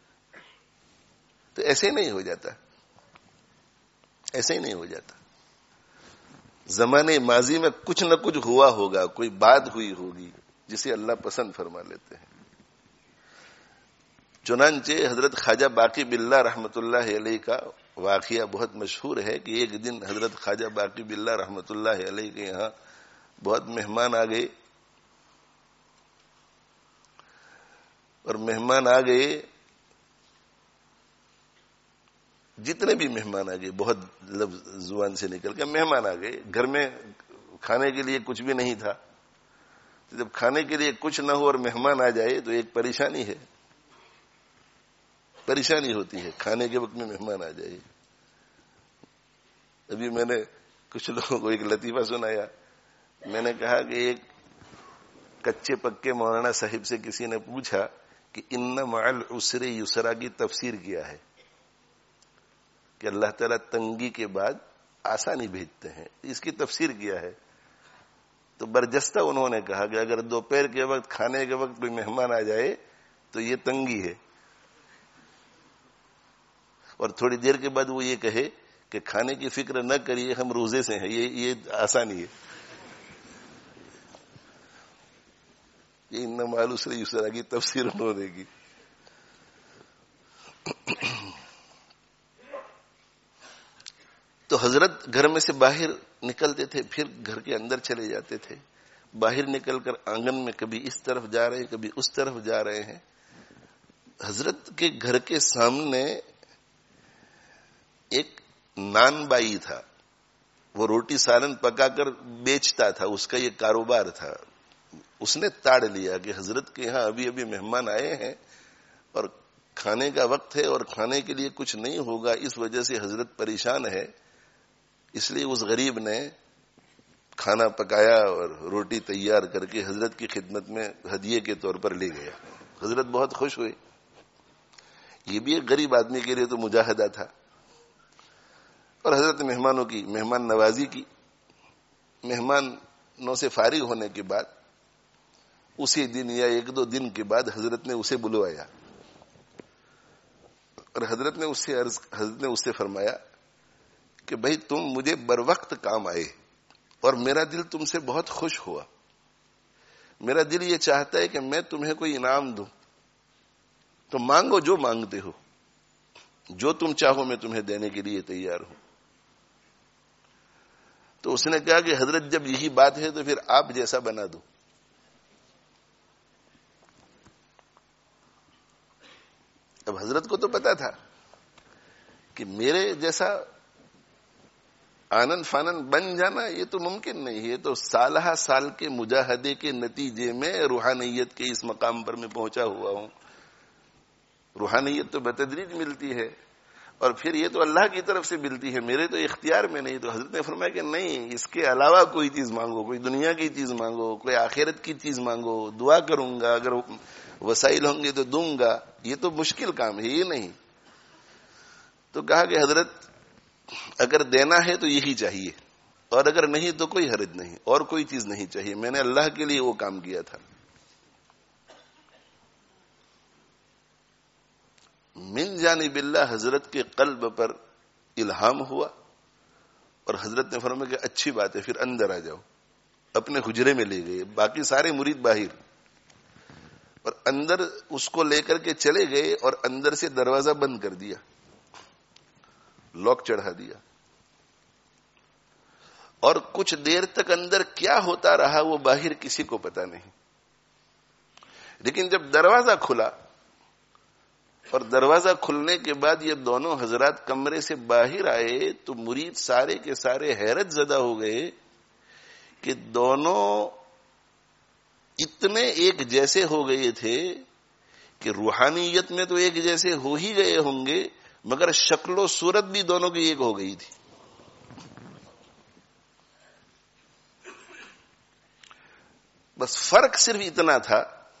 تو ایسے ہی نہیں ہو جاتا, ایسے ہی نہیں ہو جاتا. زمانے ماضی میں کچھ نہ کچھ ہوا ہوگا, کوئی بات ہوئی ہوگی جسے اللہ پسند فرما لیتے ہیں. چنانچہ حضرت خواجہ باقی باللہ رحمت اللہ علیہ کا واقعہ بہت مشہور ہے کہ ایک دن حضرت خواجہ باقی باللہ رحمت اللہ علیہ کے یہاں بہت مہمان آ گئے, اور مہمان آ گئے جتنے بھی مہمان آ گئے, بہت لفظ زبان سے نکل کے مہمان آ گئے. گھر میں کھانے کے لیے کچھ بھی نہیں تھا. جب کھانے کے لیے کچھ نہ ہو اور مہمان آ جائے تو ایک پریشانی ہے, پریشانی ہوتی ہے کھانے کے وقت میں مہمان آ جائے. ابھی میں نے کچھ لوگوں کو ایک لطیفہ سنایا. میں نے کہا کہ ایک کچے پکے مولانا صاحب سے کسی نے پوچھا کہ ان مع العسر یسرا کی تفسیر کیا ہے, کہ اللہ تعالیٰ تنگی کے بعد آسانی بھیجتے ہیں, اس کی تفسیر کیا ہے. تو برجستہ انہوں نے کہا کہ اگر دوپہر کے وقت کھانے کے وقت کوئی مہمان آ جائے تو یہ تنگی ہے, اور تھوڑی دیر کے بعد وہ یہ کہے کہ کھانے کی فکر نہ کریے ہم روزے سے ہیں, یہ یہ آسانی ہے. یہ ان مع العسر یسرا کی تفسیر انہوں نے کی. تو حضرت گھر میں سے باہر نکلتے تھے, پھر گھر کے اندر چلے جاتے تھے. باہر نکل کر آنگن میں کبھی اس طرف جا رہے ہیں کبھی اس طرف جا رہے ہیں. حضرت کے گھر کے سامنے ایک نان بائی تھا, وہ روٹی سالن پکا کر بیچتا تھا, اس کا یہ کاروبار تھا. اس نے تاڑ لیا کہ حضرت کے یہاں ابھی ابھی مہمان آئے ہیں اور کھانے کا وقت ہے اور کھانے کے لیے کچھ نہیں ہوگا, اس وجہ سے حضرت پریشان ہے. اس لیے اس غریب نے کھانا پکایا اور روٹی تیار کر کے حضرت کی خدمت میں ہدیے کے طور پر لے گیا. حضرت بہت خوش ہوئے. یہ بھی ایک غریب آدمی کے لیے تو مجاہدہ تھا. اور حضرت مہمانوں کی مہمان نوازی کی. مہمانوں سے فارغ ہونے کے بعد اسی دن یا ایک دو دن کے بعد حضرت نے اسے بلوایا, اور حضرت نے اس سے عرض حضرت نے اس سے فرمایا کہ بھائی تم مجھے بر وقت کام آئے اور میرا دل تم سے بہت خوش ہوا. میرا دل یہ چاہتا ہے کہ میں تمہیں کوئی انعام دوں, تو مانگو جو مانگتے ہو, جو تم چاہو میں تمہیں دینے کے لیے تیار ہوں. تو اس نے کہا کہ حضرت جب یہی بات ہے تو پھر آپ جیسا بنا دو. اب حضرت کو تو پتا تھا کہ میرے جیسا آنن فانن بن جانا یہ تو ممکن نہیں ہے. یہ تو سالہ سال کے مجاہدے کے نتیجے میں روحانیت کے اس مقام پر میں پہنچا ہوا ہوں. روحانیت تو بتدریج ملتی ہے اور پھر یہ تو اللہ کی طرف سے ملتی ہے, میرے تو اختیار میں نہیں. تو حضرت نے فرمایا کہ نہیں, اس کے علاوہ کوئی چیز مانگو, کوئی دنیا کی چیز مانگو, کوئی آخرت کی چیز مانگو, دعا کروں گا, اگر وسائل ہوں گے تو دوں گا. یہ تو مشکل کام ہے, یہ نہیں. تو کہا کہ حضرت اگر دینا ہے تو یہی چاہیے, اور اگر نہیں تو کوئی حرج نہیں, اور کوئی چیز نہیں چاہیے. میں نے اللہ کے لیے وہ کام کیا تھا. من جانب اللہ, حضرت کے قلب پر الہام ہوا اور حضرت نے فرمایا کہ اچھی بات ہے, پھر اندر آ جاؤ. اپنے حجرے میں لے گئے, باقی سارے مرید باہر, اور اندر اس کو لے کر کے چلے گئے اور اندر سے دروازہ بند کر دیا, لاک چڑھا دیا. اور کچھ دیر تک اندر کیا ہوتا رہا وہ باہر کسی کو پتا نہیں. لیکن جب دروازہ کھلا اور دروازہ کھلنے کے بعد یہ دونوں حضرات کمرے سے باہر آئے تو مرید سارے کے سارے حیرت زدہ ہو گئے کہ دونوں اتنے ایک جیسے ہو گئے تھے کہ روحانیت میں تو ایک جیسے ہو ہی گئے ہوں گے, مگر شکل و صورت بھی دونوں کی ایک ہو گئی تھی. بس فرق صرف اتنا تھا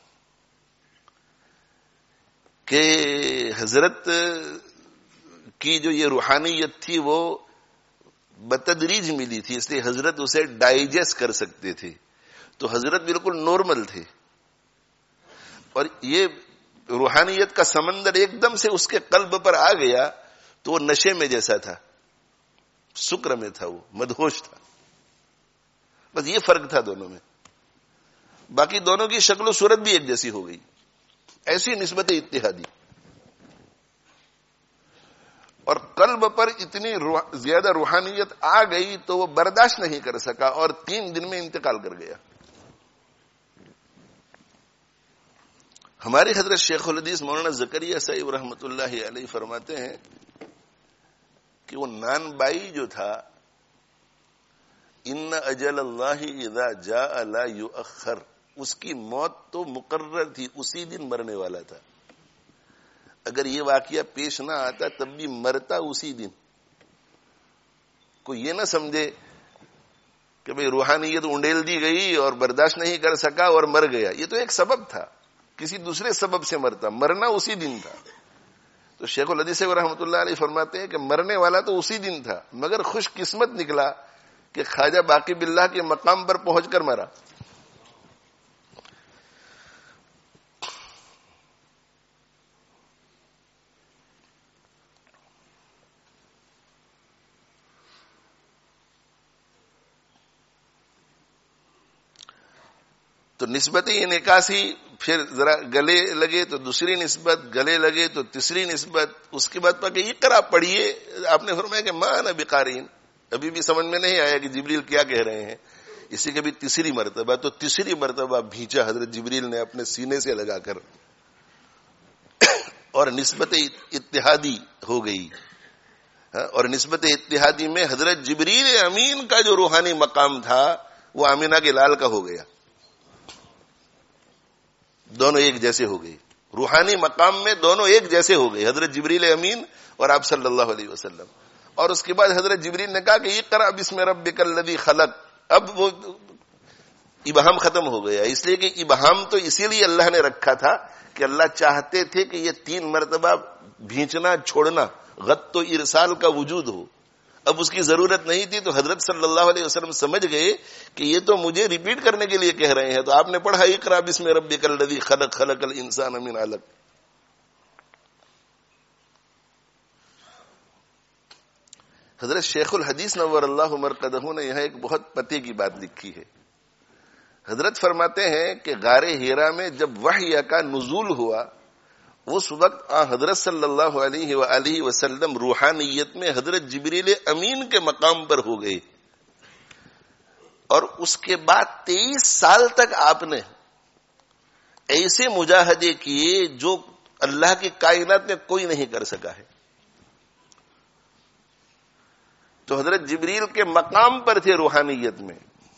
کہ حضرت کی جو یہ روحانیت تھی وہ بتدریج ملی تھی, اس لیے حضرت اسے ڈائجسٹ کر سکتے تھے. تو حضرت بالکل نارمل تھے, اور یہ روحانیت کا سمندر ایک دم سے اس کے قلب پر آ گیا تو وہ نشے میں جیسا تھا, سکر میں تھا, وہ مدہوش تھا. بس یہ فرق تھا دونوں میں, باقی دونوں کی شکل و صورت بھی ایک جیسی ہو گئی. ایسی نسبت اتحادی. اور قلب پر اتنی روح زیادہ روحانیت آ گئی تو وہ برداشت نہیں کر سکا اور تین دن میں انتقال کر گیا. ہمارے حضرت شیخ الحدیث مولانا زکریا صاحب رحمۃ اللہ علیہ فرماتے ہیں کہ وہ نان بائی جو تھا, ان اجل اللہ اذا جاء لا یؤخر, اس کی موت تو مقرر تھی, اسی دن مرنے والا تھا. اگر یہ واقعہ پیش نہ آتا تب بھی مرتا اسی دن. کوئی یہ نہ سمجھے کہ بھئی روحانیت انڈیل دی گئی اور برداشت نہیں کر سکا اور مر گیا. یہ تو ایک سبب تھا, کسی دوسرے سبب سے مرتا, مرنا اسی دن تھا. تو شیخ الحدیث رحمۃ اللہ علیہ فرماتے ہیں کہ مرنے والا تو اسی دن تھا, مگر خوش قسمت نکلا کہ خواجہ باقی باللہ کے مقام پر پہنچ کر مرا. تو نسبت انعکاسی, پھر ذرا گلے لگے تو دوسری نسبت, گلے لگے تو تیسری نسبت. اس کے بعد پاکہ اقرا پڑھیے, آپ نے فرمایا کہ ما انا بقارئ. ابھی بھی سمجھ میں نہیں آیا کہ جبریل کیا کہہ رہے ہیں. اسی کے بھی تیسری مرتبہ, تو تیسری مرتبہ بھیجا حضرت جبریل نے اپنے سینے سے لگا کر, اور نسبت اتحادی ہو گئی. اور نسبت اتحادی میں حضرت جبریل امین کا جو روحانی مقام تھا وہ آمینہ کے لال کا ہو گیا. دونوں ایک جیسے ہو گئے, روحانی مقام میں دونوں ایک جیسے ہو گئے, حضرت جبریل امین اور آپ صلی اللہ علیہ وسلم. اور اس کے بعد حضرت جبریل نے کہا کہ اقرأ بسم ربک الذی خلق. اب وہ ابہام ختم ہو گیا, اس لیے کہ ابہام تو اسی لیے اللہ نے رکھا تھا کہ اللہ چاہتے تھے کہ یہ تین مرتبہ بھینچنا چھوڑنا غط و ارسال کا وجود ہو. اب اس کی ضرورت نہیں تھی, تو حضرت صلی اللہ علیہ وسلم سمجھ گئے کہ یہ تو مجھے ریپیٹ کرنے کے لیے کہہ رہے ہیں. تو آپ نے پڑھا اقرأ بسم ربک الذی خلق خلق الانسان من علق. حضرت شیخ الحدیث نور اللہ مرقدہ نے یہاں ایک بہت پتے کی بات لکھی ہے. حضرت فرماتے ہیں کہ غار ہیرا میں جب وحی کا نزول ہوا اس وقت آ حضرت صلی اللہ علیہ وآلہ وسلم روحانیت میں حضرت جبریل امین کے مقام پر ہو گئے, اور اس کے بعد تیئیس سال تک آپ نے ایسے مجاہدے کیے جو اللہ کی کائنات میں کوئی نہیں کر سکا ہے. تو حضرت جبریل کے مقام پر تھے روحانیت میں.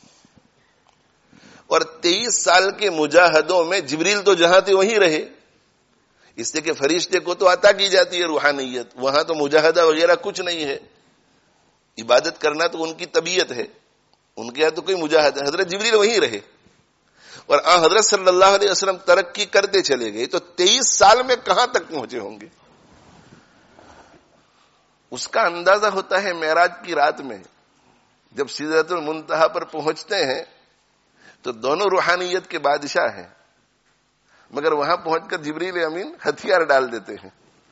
اور تیئیس سال کے مجاہدوں میں جبریل تو جہاں تھے وہیں رہے، اس لیے کہ فرشتے کو تو عطا کی جاتی ہے روحانیت، وہاں تو مجاہدہ وغیرہ کچھ نہیں ہے، عبادت کرنا تو ان کی طبیعت ہے، ان کے یہاں تو کوئی مجاہدہ. حضرت جبریل وہیں رہے اور آن حضرت صلی اللہ علیہ وسلم ترقی کرتے چلے گئے. تو تیئیس سال میں کہاں تک پہنچے ہوں گے؟ اس کا اندازہ ہوتا ہے معراج کی رات میں جب سدرۃ المنتہا پر پہنچتے ہیں تو دونوں روحانیت کے بادشاہ ہیں، مگر وہاں پہنچ کر جبریل امین ہتھیار ڈال دیتے ہیں.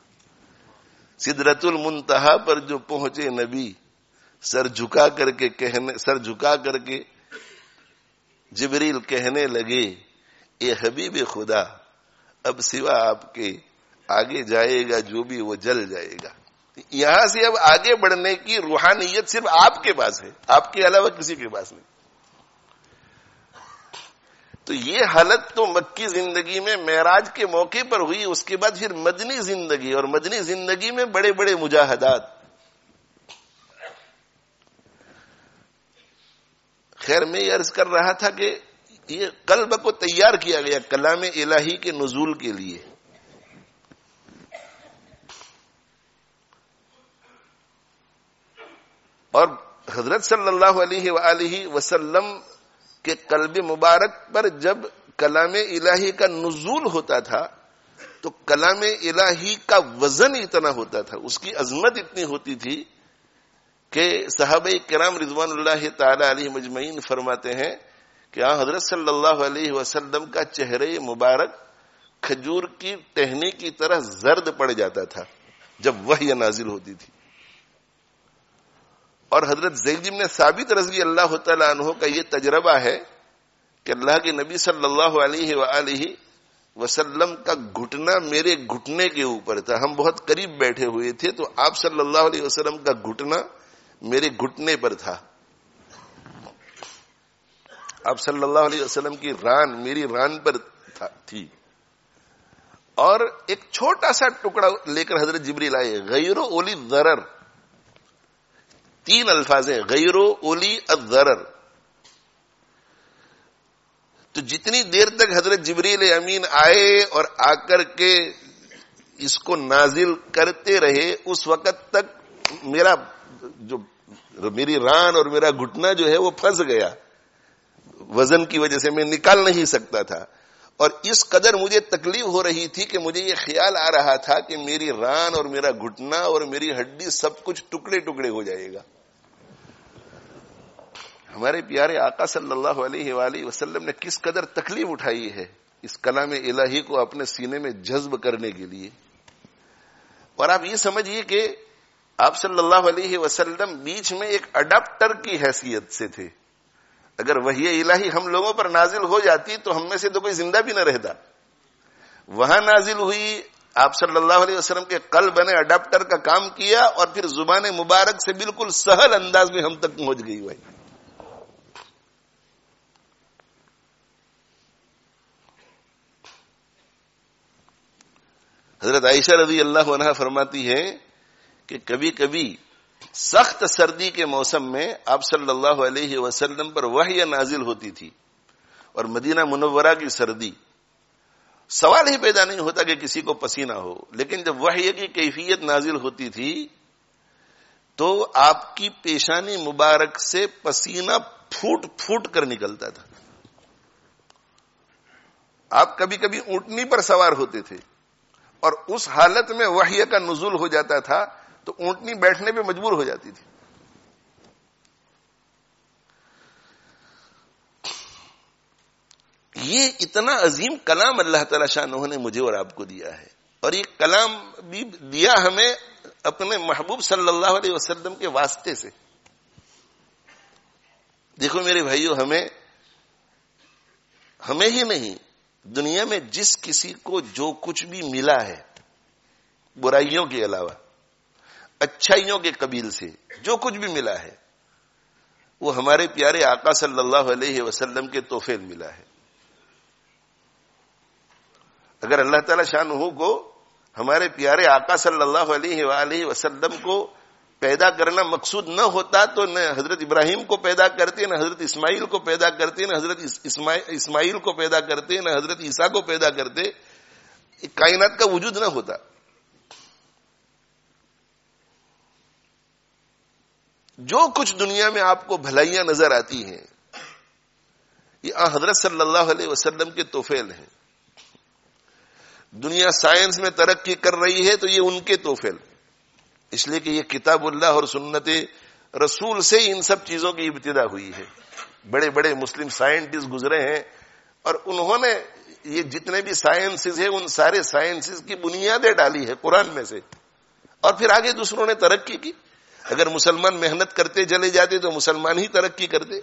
سدرۃ المنتہا پر جو پہنچے نبی، سر جھکا کر کے کہنے سر جھکا کر کے جبریل کہنے لگے، اے حبیب خدا، اب سوا آپ کے آگے جائے گا جو بھی وہ جل جائے گا. یہاں سے اب آگے بڑھنے کی روحانیت صرف آپ کے پاس ہے، آپ کے علاوہ کسی کے پاس نہیں. تو یہ حالت تو مکی زندگی میں معراج کے موقع پر ہوئی. اس کے بعد پھر مدنی زندگی، اور مدنی زندگی میں بڑے بڑے مجاہدات. خیر میں یہ عرض کر رہا تھا کہ یہ قلب کو تیار کیا گیا کلام الہی کے نزول کے لیے. اور حضرت صلی اللہ علیہ وآلہ وسلم کے قلب مبارک پر جب کلام الہی کا نزول ہوتا تھا تو کلام الہی کا وزن اتنا ہوتا تھا، اس کی عظمت اتنی ہوتی تھی کہ صحابہ کرام رضوان اللہ تعالی علیہ مجمعین فرماتے ہیں کہ آن حضرت صلی اللہ علیہ وسلم کا چہرے مبارک کھجور کی ٹہنی کی طرح زرد پڑ جاتا تھا جب وحی نازل ہوتی تھی. اور حضرت زید بن ثابت رضی اللہ تعالیٰ عنہ کا یہ تجربہ ہے کہ اللہ کے نبی صلی اللہ علیہ وآلہ وسلم کا گھٹنا میرے گھٹنے کے اوپر تھا. ہم بہت قریب بیٹھے ہوئے تھے تو آپ صلی اللہ علیہ وسلم کا گھٹنا میرے گھٹنے پر تھا، آپ صلی اللہ علیہ وسلم کی ران میری ران پر تھی. اور ایک چھوٹا سا ٹکڑا لے کر حضرت جبریل آئے، غیر اولی ضرر، تین الفاظ ہیں، غیر اولی الضرر. تو جتنی دیر تک حضرت جبریل امین آئے اور آ کر کے اس کو نازل کرتے رہے، اس وقت تک میرا جو میری ران اور میرا گھٹنا جو ہے وہ پھنس گیا، وزن کی وجہ سے میں نکال نہیں سکتا تھا. اور اس قدر مجھے تکلیف ہو رہی تھی کہ مجھے یہ خیال آ رہا تھا کہ میری ران اور میرا گھٹنا اور میری ہڈی سب کچھ ٹکڑے ٹکڑے ہو جائے گا. ہمارے پیارے آقا صلی اللہ علیہ وآلہ وسلم نے کس قدر تکلیف اٹھائی ہے اس کلام الہی کو اپنے سینے میں جذب کرنے کے لیے. اور آپ یہ سمجھیے کہ آپ صلی اللہ علیہ وسلم بیچ میں ایک اڈاپٹر کی حیثیت سے تھے. اگر وحی الہی ہم لوگوں پر نازل ہو جاتی تو ہم میں سے تو کوئی زندہ بھی نہ رہتا. وہاں نازل ہوئی، آپ صلی اللہ علیہ وسلم کے قلب نے اڈاپٹر کا کام کیا اور پھر زبان مبارک سے بالکل سہل انداز میں ہم تک پہنچ گئی. وہی حضرت عائشہ رضی اللہ عنہا فرماتی ہے کہ کبھی کبھی سخت سردی کے موسم میں آپ صلی اللہ علیہ وسلم پر وحی نازل ہوتی تھی، اور مدینہ منورہ کی سردی، سوال ہی پیدا نہیں ہوتا کہ کسی کو پسینہ ہو، لیکن جب وحی کی کیفیت نازل ہوتی تھی تو آپ کی پیشانی مبارک سے پسینہ پھوٹ پھوٹ کر نکلتا تھا. آپ کبھی کبھی اونٹنی پر سوار ہوتے تھے اور اس حالت میں وحی کا نزول ہو جاتا تھا تو اونٹنی بیٹھنے پہ مجبور ہو جاتی تھی. یہ اتنا عظیم کلام اللہ تعالی شانہ نے مجھے اور آپ کو دیا ہے، اور یہ کلام بھی دیا ہمیں اپنے محبوب صلی اللہ علیہ وسلم کے واسطے سے. دیکھو میرے بھائیو، ہمیں ہمیں ہی نہیں، دنیا میں جس کسی کو جو کچھ بھی ملا ہے برائیوں کے علاوہ، اچھائیوں کے قبیل سے جو کچھ بھی ملا ہے، وہ ہمارے پیارے آقا صلی اللہ علیہ وسلم کے تحفے ملا ہے. اگر اللہ تعالی شانہ کو ہمارے پیارے آقا صلی اللہ علیہ وآلہ وسلم کو پیدا کرنا مقصود نہ ہوتا تو نہ حضرت ابراہیم کو پیدا کرتے، نہ حضرت اسماعیل کو پیدا کرتے، نہ حضرت اسماعیل کو پیدا کرتے، نہ حضرت عیسیٰ کو پیدا کرتے، کائنات کا وجود نہ ہوتا۔ جو کچھ دنیا میں آپ کو بھلائیاں نظر آتی ہیں یہ آن حضرت صلی اللہ علیہ وسلم کے توفیل ہیں۔ دنیا سائنس میں ترقی کر رہی ہے تو یہ ان کے توفیل، اس لیے کہ یہ کتاب اللہ اور سنت رسول سے ان سب چیزوں کی ابتدا ہوئی ہے۔ بڑے بڑے مسلم سائنٹسٹ گزرے ہیں اور انہوں نے یہ جتنے بھی سائنسز ہیں ان سارے سائنسز کی بنیادیں ڈالی ہے قرآن میں سے، اور پھر آگے دوسروں نے ترقی کی۔ اگر مسلمان محنت کرتے چلے جاتے تو مسلمان ہی ترقی کرتے۔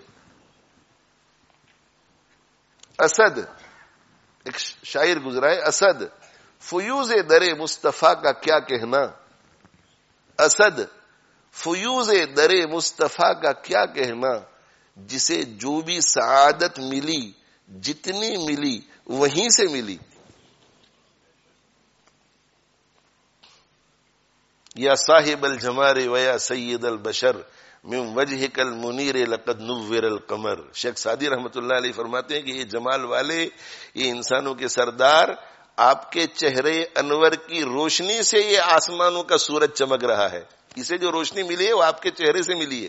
اسد، ایک شاعر گزرا ہے، اسد فیوز در مصطفیٰ کا کیا کہنا، اسد فیوز در مصطفیٰ کا کیا کہنا، جسے جو بھی سعادت ملی جتنی ملی وہیں سے ملی۔ یا صاحب الجمار ویا سید البشر من وجہک المنیر لقد نور القمر۔ شیخ سعدی رحمۃ اللہ علیہ فرماتے ہیں کہ یہ جمال والے، یہ انسانوں کے سردار، آپ کے چہرے انور کی روشنی سے یہ آسمانوں کا سورج چمک رہا ہے۔ اسے جو روشنی ملی ہے وہ آپ کے چہرے سے ملی ہے۔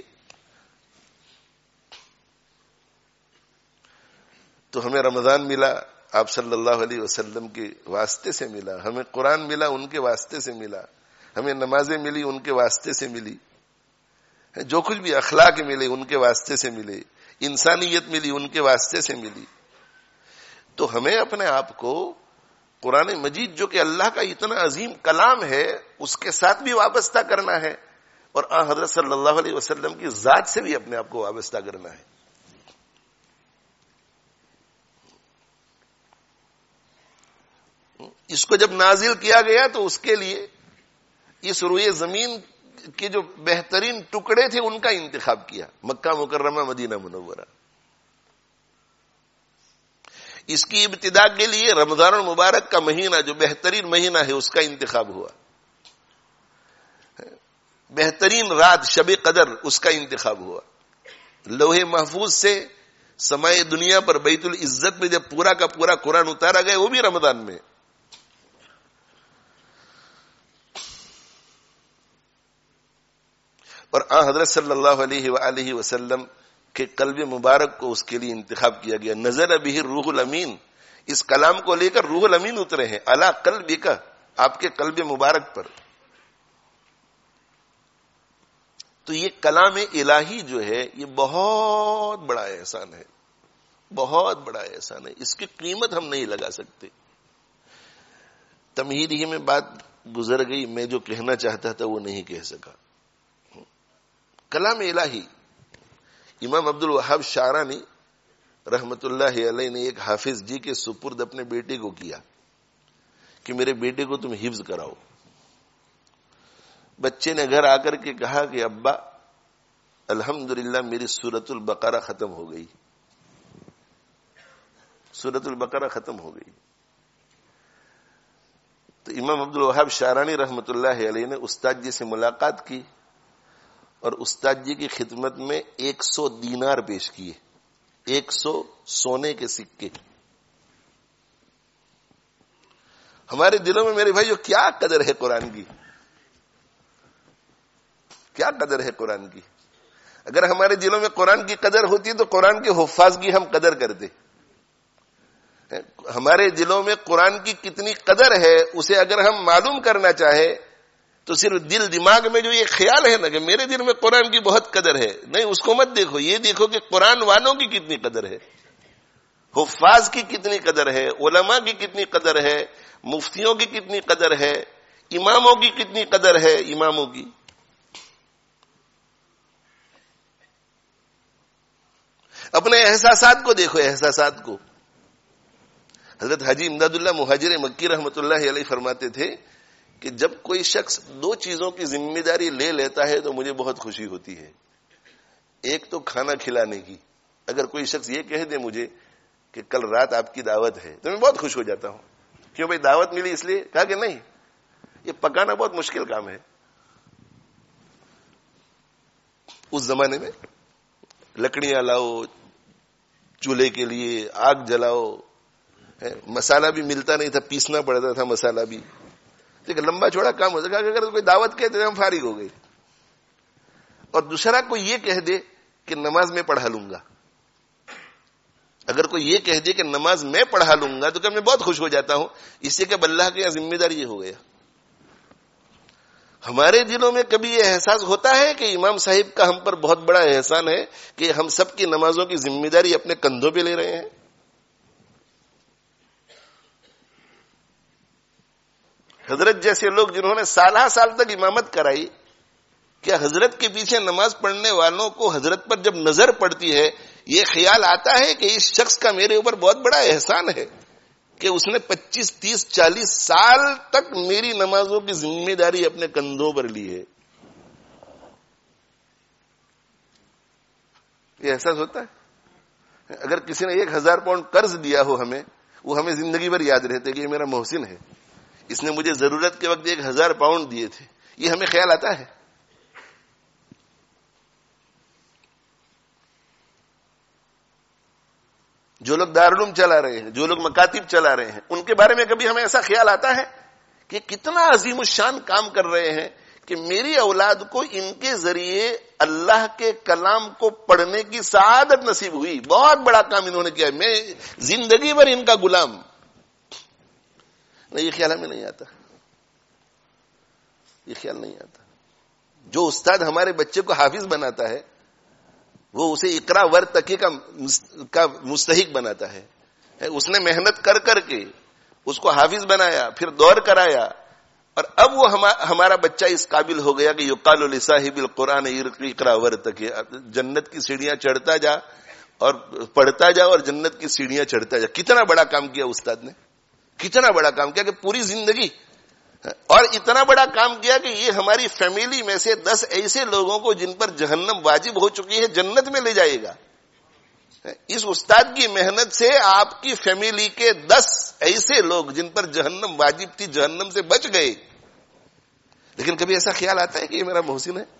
تو ہمیں رمضان ملا آپ صلی اللہ علیہ وسلم کے واسطے سے ملا، ہمیں قرآن ملا ان کے واسطے سے ملا، ہمیں نمازیں ملی ان کے واسطے سے ملی، جو کچھ بھی اخلاق ملے ان کے واسطے سے ملے، انسانیت ملی ان کے واسطے سے ملی۔ تو ہمیں اپنے آپ کو قرآن مجید جو کہ اللہ کا اتنا عظیم کلام ہے اس کے ساتھ بھی وابستہ کرنا ہے، اور آن حضرت صلی اللہ علیہ وسلم کی ذات سے بھی اپنے آپ کو وابستہ کرنا ہے۔ اس کو جب نازل کیا گیا تو اس کے لیے اس روئے زمین کے جو بہترین ٹکڑے تھے ان کا انتخاب کیا، مکہ مکرمہ مدینہ منورہ۔ اس کی ابتدا کے لیے رمضان المبارک کا مہینہ جو بہترین مہینہ ہے اس کا انتخاب ہوا، بہترین رات شب قدر اس کا انتخاب ہوا۔ لوح محفوظ سے سمائے دنیا پر بیت العزت میں جب پورا کا پورا قرآن اتارا گیا وہ بھی رمضان میں۔ اور آن حضرت صلی اللہ علیہ وآلہ وسلم کے قلب مبارک کو اس کے لیے انتخاب کیا گیا۔ نزل بہ الروح الامین، اس کلام کو لے کر روح الامین اترے ہیں، علی قلبک، آپ کے قلب مبارک پر۔ تو یہ کلام الہی جو ہے یہ بہت بڑا احسان ہے، بہت بڑا احسان ہے، اس کی قیمت ہم نہیں لگا سکتے۔ تمہید ہی میں بات گزر گئی، میں جو کہنا چاہتا تھا وہ نہیں کہہ سکا۔ کلام الہی، امام عبد الوہاب شعرانی رحمت اللہ علیہ نے ایک حافظ جی کے سپرد اپنے بیٹے کو کیا کہ میرے بیٹے کو تم حفظ کراؤ۔ بچے نے گھر آ کر کے کہا کہ ابا الحمدللہ میری سورۃ البقرہ ختم ہو گئی، سورۃ البقرہ ختم ہو گئی۔ تو امام عبد الوہاب شعرانی رحمت اللہ علیہ نے استاد جی سے ملاقات کی اور استاد جی کی خدمت میں ایک سو دینار پیش کیے، ایک سو سونے کے سکے۔ ہمارے دلوں میں میرے بھائیو کیا قدر ہے قرآن کی، کیا قدر ہے قرآن کی۔ اگر ہمارے دلوں میں قرآن کی قدر ہوتی تو قرآن کے حفاظ کی ہم قدر کرتے۔ ہمارے دلوں میں قرآن کی کتنی قدر ہے اسے اگر ہم معلوم کرنا چاہے تو صرف دل دماغ میں جو یہ خیال ہے نا کہ میرے دل میں قرآن کی بہت قدر ہے، نہیں، اس کو مت دیکھو، یہ دیکھو کہ قرآن والوں کی کتنی قدر ہے، حفاظ کی کتنی قدر ہے، علماء کی کتنی قدر ہے، مفتیوں کی کتنی قدر ہے، اماموں کی کتنی قدر ہے، اماموں کی۔ اپنے احساسات کو دیکھو، احساسات کو۔ حضرت حاجی امداد اللہ مہاجر مکی رحمت اللہ علیہ فرماتے تھے کہ جب کوئی شخص دو چیزوں کی ذمہ داری لے لیتا ہے تو مجھے بہت خوشی ہوتی ہے۔ ایک تو کھانا کھلانے کی، اگر کوئی شخص یہ کہہ دے مجھے کہ کل رات آپ کی دعوت ہے تو میں بہت خوش ہو جاتا ہوں۔ کیوں بھائی دعوت ملی اس لیے؟ کہا کہ نہیں، یہ پکانا بہت مشکل کام ہے، اس زمانے میں لکڑیاں لاؤ چولہے کے لیے, آگ جلاؤ, مسالہ بھی ملتا نہیں تھا, پیسنا پڑتا تھا مسالہ بھی. ایک لمبا چوڑا کام ہوتا ہے. اگر کوئی دعوت کہتے ہیں ہم فارغ ہو گئے. اور دوسرا کوئی یہ کہہ دے کہ نماز میں پڑھا لوں گا, اگر کوئی یہ کہہ دے کہ نماز میں پڑھا لوں گا تو کہ میں بہت خوش ہو جاتا ہوں, اس سے کہ اللہ کی ذمہ داری یہ ہو گیا. ہمارے دلوں میں کبھی یہ احساس ہوتا ہے کہ امام صاحب کا ہم پر بہت بڑا احسان ہے کہ ہم سب کی نمازوں کی ذمہ داری اپنے کندھوں پہ لے رہے ہیں؟ حضرت جیسے لوگ جنہوں نے سالہ سال تک امامت کرائی, کیا حضرت کے پیچھے نماز پڑھنے والوں کو حضرت پر جب نظر پڑتی ہے یہ خیال آتا ہے کہ اس شخص کا میرے اوپر بہت بڑا احسان ہے کہ اس نے پچیس تیس چالیس سال تک میری نمازوں کی ذمہ داری اپنے کندھوں پر لی ہے؟ یہ احساس ہوتا ہے. اگر کسی نے ایک ہزار پاؤنڈ قرض دیا ہو ہمیں, وہ ہمیں زندگی بھر یاد رہتے کہ یہ میرا محسن ہے, اس نے مجھے ضرورت کے وقت ایک ہزار پاؤنڈ دیے تھے. یہ ہمیں خیال آتا ہے. جو لوگ دارالعلوم چلا رہے ہیں, جو لوگ مکاتب چلا رہے ہیں, ان کے بارے میں کبھی ہمیں ایسا خیال آتا ہے کہ کتنا عظیم الشان کام کر رہے ہیں کہ میری اولاد کو ان کے ذریعے اللہ کے کلام کو پڑھنے کی سعادت نصیب ہوئی. بہت بڑا کام انہوں نے کیا, میں زندگی بھر ان کا غلام. یہ خیال ہمیں نہیں آتا, یہ خیال نہیں آتا. جو استاد ہمارے بچے کو حافظ بناتا ہے وہ اسے اقرا ور تقی کا مستحق بناتا ہے. اس نے محنت کر کر کے اس کو حافظ بنایا, پھر دور کرایا, اور اب وہ ہمارا بچہ اس قابل ہو گیا کہ یقال لصاحب القرآن اقرا ور تقی, جنت کی سیڑھیاں چڑھتا جا اور پڑھتا جا اور جنت کی سیڑھیاں چڑھتا جا. کتنا بڑا کام کیا استاد نے, کتنا بڑا کام کیا کہ پوری زندگی, اور اتنا بڑا کام کیا کہ یہ ہماری فیملی میں سے دس ایسے لوگوں کو جن پر جہنم واجب ہو چکی ہے جنت میں لے جائے گا. اس استاد کی محنت سے آپ کی فیملی کے دس ایسے لوگ جن پر جہنم واجب تھی جہنم سے بچ گئے. لیکن کبھی ایسا خیال آتا ہے کہ یہ میرا محسن ہے؟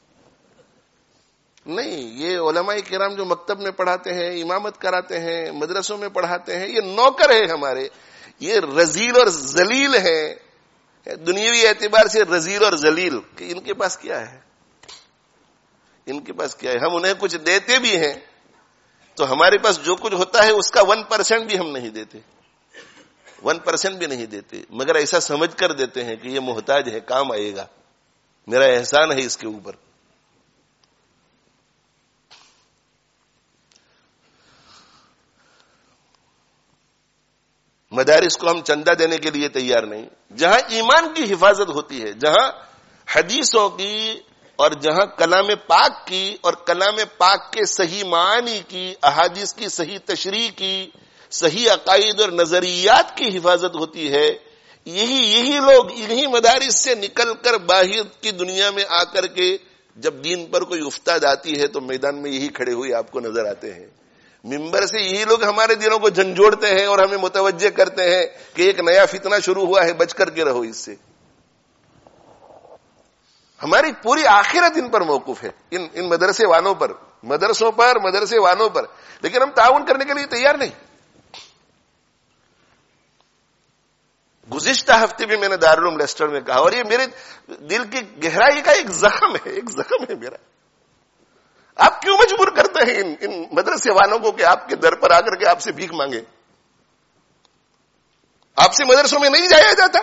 نہیں. یہ علماء کرام جو مکتب میں پڑھاتے ہیں, امامت کراتے ہیں, مدرسوں میں پڑھاتے ہیں, یہ نوکر ہیں ہمارے, یہ رذیل اور ذلیل ہیں, دنیاوی اعتبار سے رذیل اور ذلیل. کہ ان کے پاس کیا ہے, ان کے پاس کیا ہے؟ ہم انہیں کچھ دیتے بھی ہیں تو ہمارے پاس جو کچھ ہوتا ہے اس کا ون پرسینٹ بھی ہم نہیں دیتے, ون پرسینٹ بھی نہیں دیتے, مگر ایسا سمجھ کر دیتے ہیں کہ یہ محتاج ہے, کام آئے گا, میرا احسان ہے اس کے اوپر. مدارس کو ہم چندہ دینے کے لیے تیار نہیں. جہاں ایمان کی حفاظت ہوتی ہے, جہاں حدیثوں کی اور جہاں کلام پاک کی اور کلام پاک کے صحیح معانی کی, احادیث کی صحیح تشریح کی, صحیح عقائد اور نظریات کی حفاظت ہوتی ہے, یہی یہی لوگ انہی مدارس سے نکل کر باہر کی دنیا میں آ کر کے جب دین پر کوئی افتاد آتی ہے تو میدان میں یہی کھڑے ہوئے آپ کو نظر آتے ہیں. ممبر سے یہی لوگ ہمارے دلوں کو جھنجھوڑتے ہیں اور ہمیں متوجہ کرتے ہیں کہ ایک نیا فتنہ شروع ہوا ہے, بچ کر کے رہو اس سے. ہماری پوری آخرت ان پر موقوف ہے, ان ان مدرسے والوں پر, مدرسوں پر, مدرسے والوں پر. لیکن ہم تعاون کرنے کے لیے تیار نہیں. گزشتہ ہفتے بھی میں نے دارالعلوم لیسٹر میں کہا, اور یہ میرے دل کی گہرائی کا ایک زخم ہے, ایک زخم ہے میرا. آپ کیوں مجبور کرتے ہیں ان, ان مدرسے والوں کو کہ آپ کے در پر آ کر کے آپ سے بھیک مانگے؟ آپ سے مدرسوں میں نہیں جایا جاتا.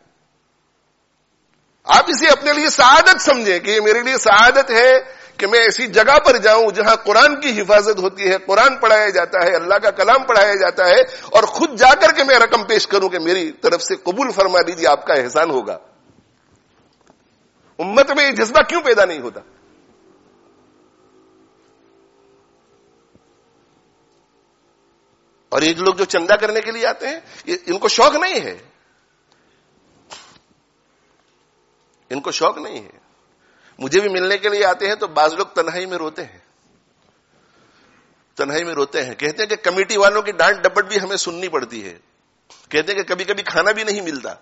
آپ اسے اپنے لیے سعادت سمجھیں کہ یہ میرے لیے سعادت ہے کہ میں ایسی جگہ پر جاؤں جہاں قرآن کی حفاظت ہوتی ہے, قرآن پڑھایا جاتا ہے, اللہ کا کلام پڑھایا جاتا ہے, اور خود جا کر کے میں رقم پیش کروں کہ میری طرف سے قبول فرما لیجیے, آپ کا احسان ہوگا. امت میں یہ جذبہ کیوں پیدا نہیں ہوتا؟ اور یہ لوگ جو چندہ کرنے کے لیے آتے ہیں ان کو شوق نہیں ہے, ان کو شوق نہیں ہے. مجھے بھی ملنے کے لیے آتے ہیں تو بعض لوگ تنہائی میں روتے ہیں, تنہائی میں روتے ہیں. کہتے ہیں کہ کمیٹی والوں کی ڈانٹ ڈپٹ بھی ہمیں سننی پڑتی ہے. کہتے ہیں کہ کبھی کبھی کھانا بھی نہیں ملتا,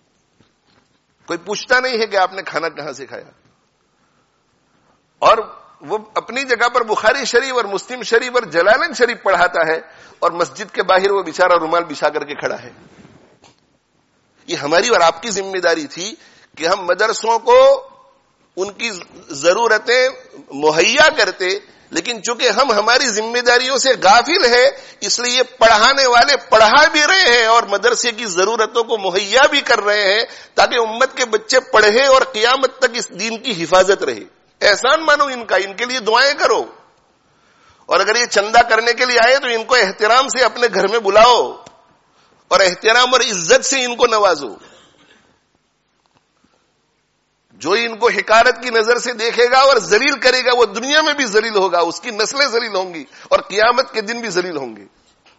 کوئی پوچھتا نہیں ہے کہ آپ نے کھانا کہاں سے کھایا. اور وہ اپنی جگہ پر بخاری شریف اور مسلم شریف اور جلالین شریف پڑھاتا ہے اور مسجد کے باہر وہ بیچارہ رومال بچھا کر کے کھڑا ہے. یہ ہماری اور آپ کی ذمہ داری تھی کہ ہم مدرسوں کو ان کی ضرورتیں مہیا کرتے، لیکن چونکہ ہم ہماری ذمہ داریوں سے غافل ہیں اس لیے پڑھانے والے پڑھا بھی رہے ہیں اور مدرسے کی ضرورتوں کو مہیا بھی کر رہے ہیں تاکہ امت کے بچے پڑھے اور قیامت تک اس دین کی حفاظت رہے. احسان مانو ان کا، ان کے لیے دعائیں کرو، اور اگر یہ چندہ کرنے کے لیے آئے تو ان کو احترام سے اپنے گھر میں بلاؤ اور احترام اور عزت سے ان کو نوازو. جو ان کو حقارت کی نظر سے دیکھے گا اور ذلیل کرے گا وہ دنیا میں بھی ذلیل ہوگا، اس کی نسلیں ذلیل ہوں گی اور قیامت کے دن بھی ذلیل ہوں گے.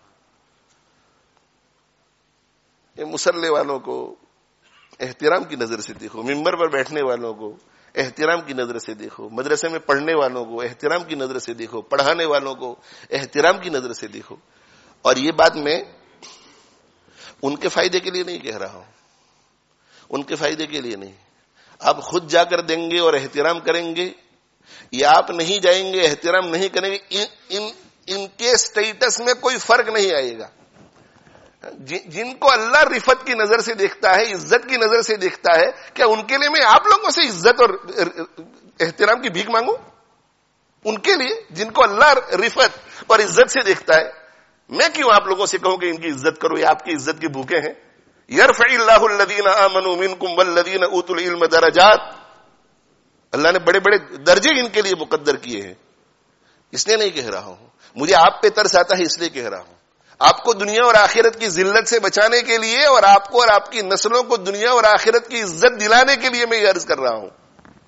یہ مصلے والوں کو احترام کی نظر سے دیکھو، ممبر پر بیٹھنے والوں کو احترام کی نظر سے دیکھو، مدرسے میں پڑھنے والوں کو احترام کی نظر سے دیکھو، پڑھانے والوں کو احترام کی نظر سے دیکھو. اور یہ بات میں ان کے فائدے کے لیے نہیں کہہ رہا ہوں، ان کے فائدے کے لیے نہیں. آپ خود جا کر دیں گے اور احترام کریں گے یا آپ نہیں جائیں گے احترام نہیں کریں گے، ان, ان, ان کے سٹیٹس میں کوئی فرق نہیں آئے گا. جن کو اللہ رفت کی نظر سے دیکھتا ہے، عزت کی نظر سے دیکھتا ہے، کیا ان کے لیے میں آپ لوگوں سے عزت اور احترام کی بھیک مانگوں؟ ان کے لیے جن کو اللہ رفت اور عزت سے دیکھتا ہے میں کیوں آپ لوگوں سے کہوں کہ ان کی عزت کرو؟ یہ آپ کی عزت کے بھوکے ہیں. یرفع اللہ الذین آمنوا منکم والذین اوتوا العلم درجات. اللہ نے بڑے بڑے درجے ان کے لیے مقدر کیے ہیں. اس لیے نہیں کہہ رہا ہوں، مجھے آپ پہ ترس آتا ہے اس لیے کہہ رہا ہوں. آپ کو دنیا اور آخرت کی ذلت سے بچانے کے لیے اور آپ کو اور آپ کی نسلوں کو دنیا اور آخرت کی عزت دلانے کے لیے میں یہ عرض کر رہا ہوں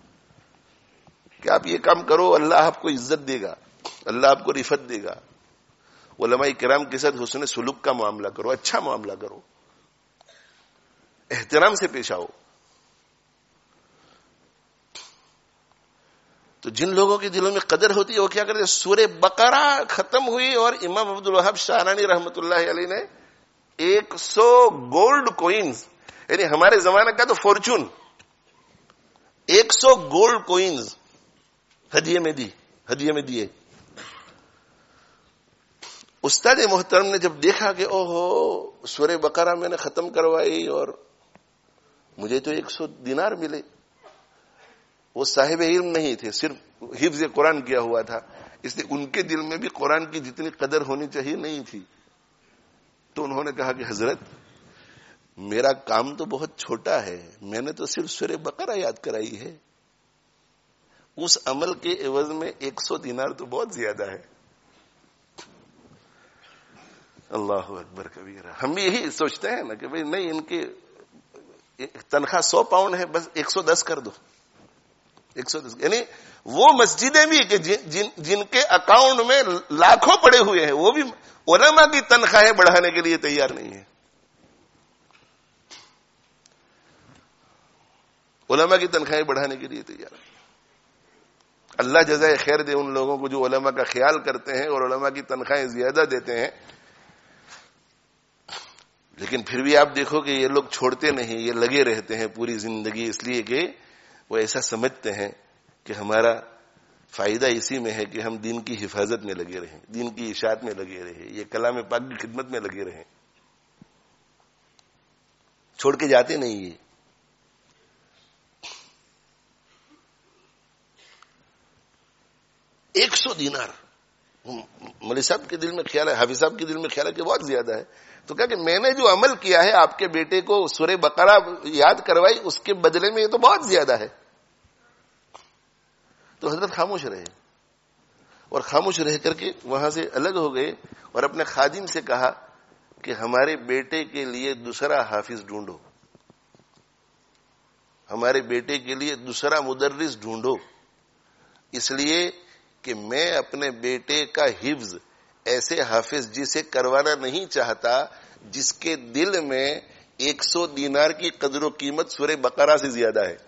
کہ آپ یہ کام کرو، اللہ آپ کو عزت دے گا، اللہ آپ کو رفت دے گا. علماء کرام کے ساتھ حسن سلوک کا معاملہ کرو، اچھا معاملہ کرو، احترام سے پیش آؤ. تو جن لوگوں کے دلوں میں قدر ہوتی ہے وہ کیا کرتے ہیں؟ سورہ بقرہ ختم ہوئی اور امام عبد الوہاب شعرانی رحمۃ اللہ علیہ نے ایک سو گولڈ کوئنز، یعنی ہمارے زمانے کا تو فارچون، ایک سو گولڈ کوئنز ہدیے میں دی ہدیے میں دیے. استاد محترم نے جب دیکھا کہ او ہو سورہ بقرہ میں نے ختم کروائی اور مجھے تو ایک سو دینار ملے. وہ صاحب علم نہیں تھے، صرف حفظ قرآن کیا ہوا تھا، اس لیے ان کے دل میں بھی قرآن کی جتنی قدر ہونی چاہیے نہیں تھی. تو انہوں نے کہا کہ حضرت میرا کام تو بہت چھوٹا ہے، میں نے تو صرف سورہ بقرہ یاد کرائی ہے، اس عمل کے عوض میں ایک سو دینار تو بہت زیادہ ہے. اللہ اکبر کبیرہ. ہم بھی یہی سوچتے ہیں نا کہ بھئی نہیں، ان کی تنخواہ سو پاؤنڈ ہے، بس ایک سو دس کر دو، ایک سو دس. یعنی وہ مسجدیں بھی کہ جن جن کے اکاؤنٹ میں لاکھوں پڑے ہوئے ہیں وہ بھی علماء کی تنخواہیں بڑھانے کے لیے تیار نہیں ہے. علماء کی تنخواہیں بڑھانے کے لیے تیار نہیں. اللہ جزائے خیر دے ان لوگوں کو جو علماء کا خیال کرتے ہیں اور علماء کی تنخواہیں زیادہ دیتے ہیں. لیکن پھر بھی آپ دیکھو کہ یہ لوگ چھوڑتے نہیں، یہ لگے رہتے ہیں پوری زندگی، اس لیے کہ وہ ایسا سمجھتے ہیں کہ ہمارا فائدہ اسی میں ہے کہ ہم دین کی حفاظت میں لگے رہیں، دین کی اشاعت میں لگے رہیں، یہ کلام پاک کی خدمت میں لگے رہیں. چھوڑ کے جاتے نہیں. یہ ایک سو دینار مولوی صاحب کے دل میں خیال ہے، حافظ صاحب کے دل میں خیال ہے کہ بہت زیادہ ہے. تو کہا کہ میں نے جو عمل کیا ہے آپ کے بیٹے کو سورہ بقرہ یاد کروائی، اس کے بدلے میں یہ تو بہت زیادہ ہے. تو حضرت خاموش رہے اور خاموش رہ کر کے وہاں سے الگ ہو گئے اور اپنے خادم سے کہا کہ ہمارے بیٹے کے لیے دوسرا حافظ ڈھونڈو، ہمارے بیٹے کے لیے دوسرا مدرس ڈھونڈو، اس لیے کہ میں اپنے بیٹے کا حفظ ایسے حافظ جسے کروانا نہیں چاہتا جس کے دل میں ایک سو دینار کی قدر و قیمت سورہ بقرہ سے زیادہ ہے.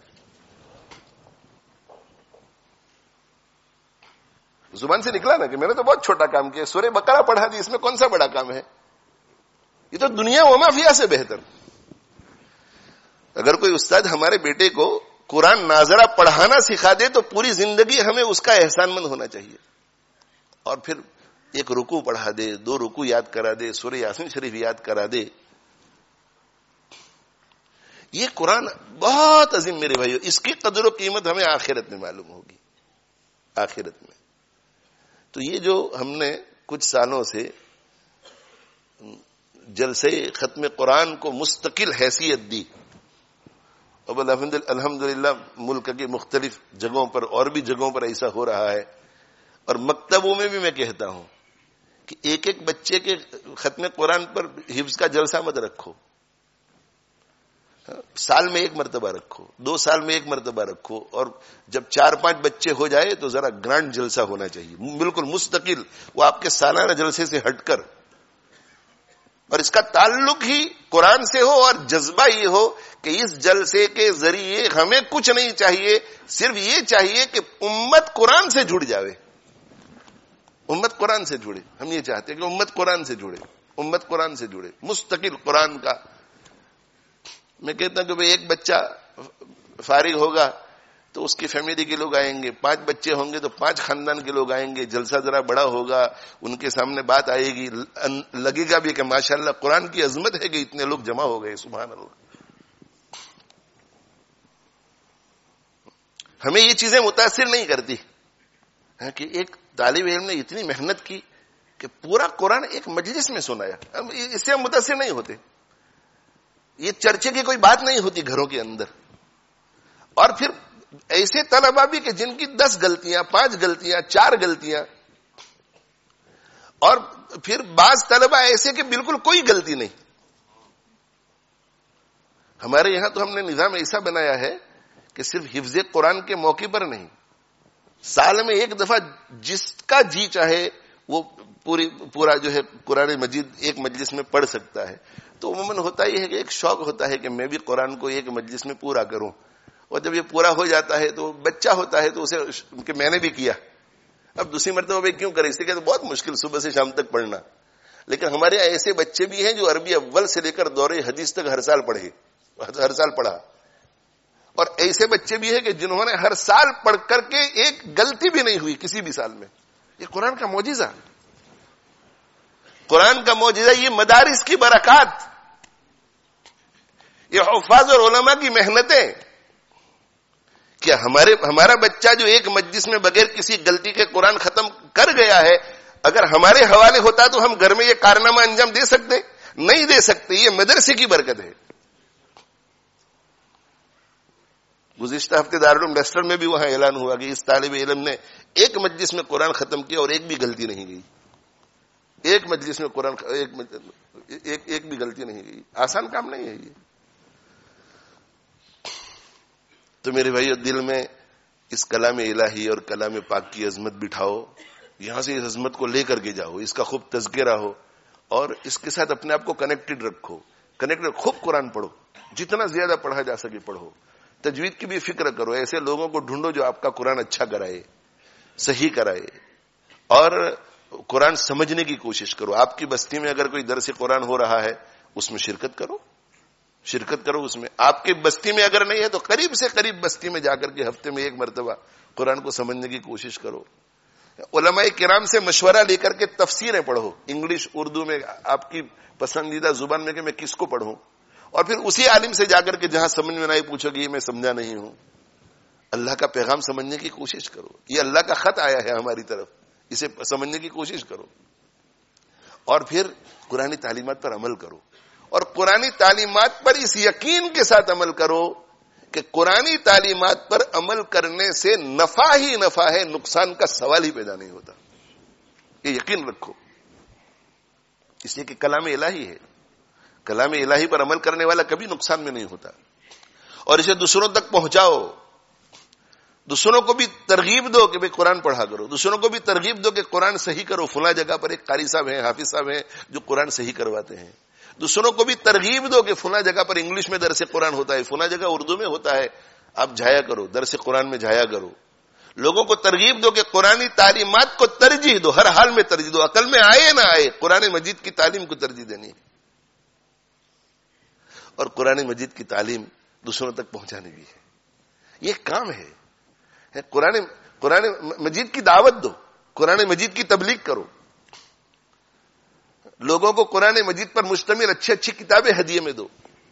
زبان سے نکلا نا کہ میں نے تو بہت چھوٹا کام کیا، سورہ بقرہ پڑھا دی، اس میں کون سا بڑا کام ہے؟ یہ تو دنیا وما فیہا سے بہتر. اگر کوئی استاد ہمارے بیٹے کو قرآن ناظرہ پڑھانا سکھا دے تو پوری زندگی ہمیں اس کا احسان مند ہونا چاہیے. اور پھر ایک رکوع پڑھا دے, دو رکوع یاد کرا دے, سورہ یاسین شریف یاد کرا دے. یہ قرآن بہت عظیم میرے بھائیو, اس کی قدر و قیمت ہمیں آخرت میں معلوم ہوگی, آخرت میں. تو یہ جو ہم نے کچھ سالوں سے جلسے ختم قرآن کو مستقل حیثیت دی, اب الحمدللہ ملک کے مختلف جگہوں پر اور بھی جگہوں پر ایسا ہو رہا ہے, اور مکتبوں میں بھی میں کہتا ہوں کہ ایک ایک بچے کے ختم قرآن پر حفظ کا جلسہ مت رکھو, سال میں ایک مرتبہ رکھو, دو سال میں ایک مرتبہ رکھو, اور جب چار پانچ بچے ہو جائے تو ذرا گرانڈ جلسہ ہونا چاہیے, بالکل مستقل, وہ آپ کے سالانہ جلسے سے ہٹ کر, اور اس کا تعلق ہی قرآن سے ہو, اور جذبہ یہ ہو کہ اس جلسے کے ذریعے ہمیں کچھ نہیں چاہیے, صرف یہ چاہیے کہ امت قرآن سے جڑ جاوے, امت قرآن سے جڑے. ہم یہ چاہتے ہیں کہ امت قرآن سے جڑے, امت قرآن سے جڑے, مستقل قرآن کا. میں کہتا ہوں کہ بھئی ایک بچہ فارغ ہوگا تو اس کی فیملی کے لوگ آئیں گے, پانچ بچے ہوں گے تو پانچ خاندان کے لوگ آئیں گے, جلسہ ذرا بڑا ہوگا, ان کے سامنے بات آئے گی, لگے گا بھی کہ ماشاءاللہ قرآن کی عظمت ہے کہ اتنے لوگ جمع ہو گئے, سبحان اللہ. ہمیں یہ چیزیں متاثر نہیں کرتی کہ ایک طالب علم نے اتنی محنت کی کہ پورا قرآن ایک مجلس میں سنایا, اس سے ہم متاثر نہیں ہوتے. یہ چرچے کی کوئی بات نہیں ہوتی گھروں کے اندر. اور پھر ایسے طلبا بھی کہ جن کی دس غلطیاں, پانچ غلطیاں, چار غلطیاں, اور پھر بعض طلبا ایسے کہ بالکل کوئی غلطی نہیں. ہمارے یہاں تو ہم نے نظام ایسا بنایا ہے کہ صرف حفظ قرآن کے موقع پر نہیں, سال میں ایک دفعہ جس کا جی چاہے وہ پوری پورا جو ہے قرآن مجید ایک مجلس میں پڑھ سکتا ہے. تو عموماً ہوتا یہ ہے کہ ایک شوق ہوتا ہے کہ میں بھی قرآن کو ایک مجلس میں پورا کروں, اور جب یہ پورا ہو جاتا ہے تو بچہ ہوتا ہے تو اسے کہ میں نے بھی کیا, اب دوسری مرتبہ بھائی کیوں کرے, اس لیے کہ بہت مشکل صبح سے شام تک پڑھنا. لیکن ہمارے یہاں ایسے بچے بھی ہیں جو عربی اول سے لے کر دورے حدیث تک ہر سال پڑھے, ہر سال پڑھا, اور ایسے بچے بھی ہیں کہ جنہوں نے ہر سال پڑھ کر کے ایک غلطی بھی نہیں ہوئی کسی بھی سال میں. یہ قرآن کا معجزہ, قرآن کا معجزہ, یہ مدارس کی برکات, یہ حفاظ اور علماء کی محنتیں. کیا ہمارے ہمارا بچہ جو ایک مجلس میں بغیر کسی غلطی کے قرآن ختم کر گیا ہے, اگر ہمارے حوالے ہوتا تو ہم گھر میں یہ کارنامہ انجام دے سکتے؟ نہیں دے سکتے. یہ مدرسے کی برکت ہے. گزشتہ ہفتے دارالعلوم لیسٹر میں بھی وہاں اعلان ہوا کہ اس طالب علم نے ایک مجلس میں قرآن ختم کیا اور ایک بھی غلطی نہیں گئی. ایک مجلس میں قرآن ایک, ایک, ایک بھی غلطی نہیں گئی. آسان کام نہیں ہے یہ. تو میرے بھائیو, دل میں اس کلام الہی اور کلام پاک کی عظمت بٹھاؤ, یہاں سے اس عظمت کو لے کر کے جاؤ, اس کا خوب تذکرہ ہو, اور اس کے ساتھ اپنے آپ کو کنیکٹڈ رکھو. کنیکٹڈ خوب قرآن پڑھو, جتنا زیادہ پڑھا جا سکے پڑھو. تجوید کی بھی فکر کرو, ایسے لوگوں کو ڈھونڈو جو آپ کا قرآن اچھا کرائے, صحیح کرائے, اور قرآن سمجھنے کی کوشش کرو. آپ کی بستی میں اگر کوئی درس قرآن ہو رہا ہے اس میں شرکت کرو, شرکت کرو اس میں. آپ کی بستی میں اگر نہیں ہے تو قریب سے قریب بستی میں جا کر کے ہفتے میں ایک مرتبہ قرآن کو سمجھنے کی کوشش کرو. علماء کرام سے مشورہ لے کر کے تفسیریں پڑھو, انگلش اردو میں آپ کی پسندیدہ زبان میں کہ میں کس کو پڑھوں, اور پھر اسی عالم سے جا کر کے جہاں سمجھ میں نہیں پوچھو گی یہ میں سمجھا نہیں ہوں. اللہ کا پیغام سمجھنے کی کوشش کرو, یہ اللہ کا خط آیا ہے ہماری طرف, اسے سمجھنے کی کوشش کرو. اور پھر قرآنی تعلیمات پر عمل کرو, اور قرآنی تعلیمات پر اس یقین کے ساتھ عمل کرو کہ قرآنی تعلیمات پر عمل کرنے سے نفع ہی نفع ہے, نقصان کا سوال ہی پیدا نہیں ہوتا. یہ یقین رکھو, اس لیے کہ کلام الہی ہے. کلام الہی پر عمل کرنے والا کبھی نقصان میں نہیں ہوتا. اور اسے دوسروں تک پہنچاؤ, دوسروں کو بھی ترغیب دو کہ بھئی قرآن پڑھا کرو, دوسروں کو بھی ترغیب دو کہ قرآن صحیح کرو. فلاں جگہ پر ایک قاری صاحب ہیں, حافظ صاحب ہیں جو قرآن صحیح کرواتے ہیں. دوسروں کو بھی ترغیب دو کہ فلاں جگہ پر انگلش میں درس قرآن ہوتا ہے, فلاں جگہ اردو میں ہوتا ہے, آپ جایا کرو, درس قرآن میں جایا کرو. لوگوں کو ترغیب دو کہ قرآنی تعلیمات کو ترجیح دو, ہر حال میں ترجیح دو, عقل میں آئے نہ آئے قرآن مجید کی تعلیم کو ترجیح دینی ہے. اور قرآن مجید کی تعلیم دوسروں تک پہنچانی بھی ہے. یہ کام ہے. قرآن قرآن مجید کی دعوت دو, قرآن مجید کی تبلیغ کرو, لوگوں کو قرآن مجید پر مشتمل اچھی اچھی کتابیں ہدیے میں دو.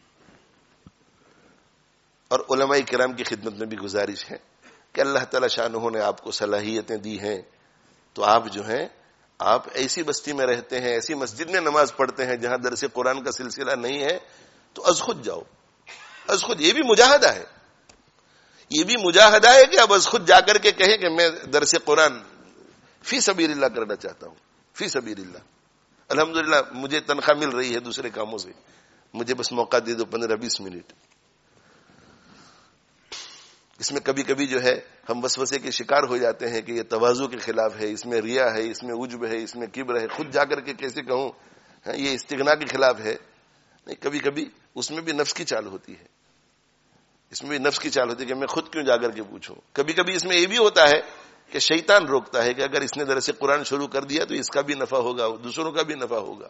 اور علماء کرام کی خدمت میں بھی گزارش ہے کہ اللہ تعالی شانہ نے آپ کو صلاحیتیں دی ہیں, تو آپ جو ہیں آپ ایسی بستی میں رہتے ہیں, ایسی مسجد میں نماز پڑھتے ہیں جہاں درس قرآن کا سلسلہ نہیں ہے, تو از خود جاؤ, از خود. یہ بھی مجاہدہ ہے, یہ بھی مجاہدہ ہے کہ اب از خود جا کر کے کہیں کہ میں درس قرآن فی سبیل اللہ کرنا چاہتا ہوں, فی سبیل اللہ. الحمدللہ مجھے تنخواہ مل رہی ہے دوسرے کاموں سے, مجھے بس موقع دے دو پندرہ بیس منٹ. اس میں کبھی کبھی جو ہے ہم وسوسے کے شکار ہو جاتے ہیں کہ یہ تواضع کے خلاف ہے, اس میں ریا ہے, اس میں عجب ہے, اس میں کبر ہے, خود جا کر کے کیسے کہوں, یہ استغنا کے خلاف ہے. نہیں, کبھی کبھی اس میں بھی نفس کی چال ہوتی ہے, اس میں بھی نفس کی چال ہوتی ہے کہ میں خود کیوں جا کر کے پوچھوں. کبھی کبھی اس میں یہ بھی ہوتا ہے کہ شیطان روکتا ہے کہ اگر اس نے درس قرآن شروع کر دیا تو اس کا بھی نفع ہوگا, دوسروں کا بھی نفع ہوگا.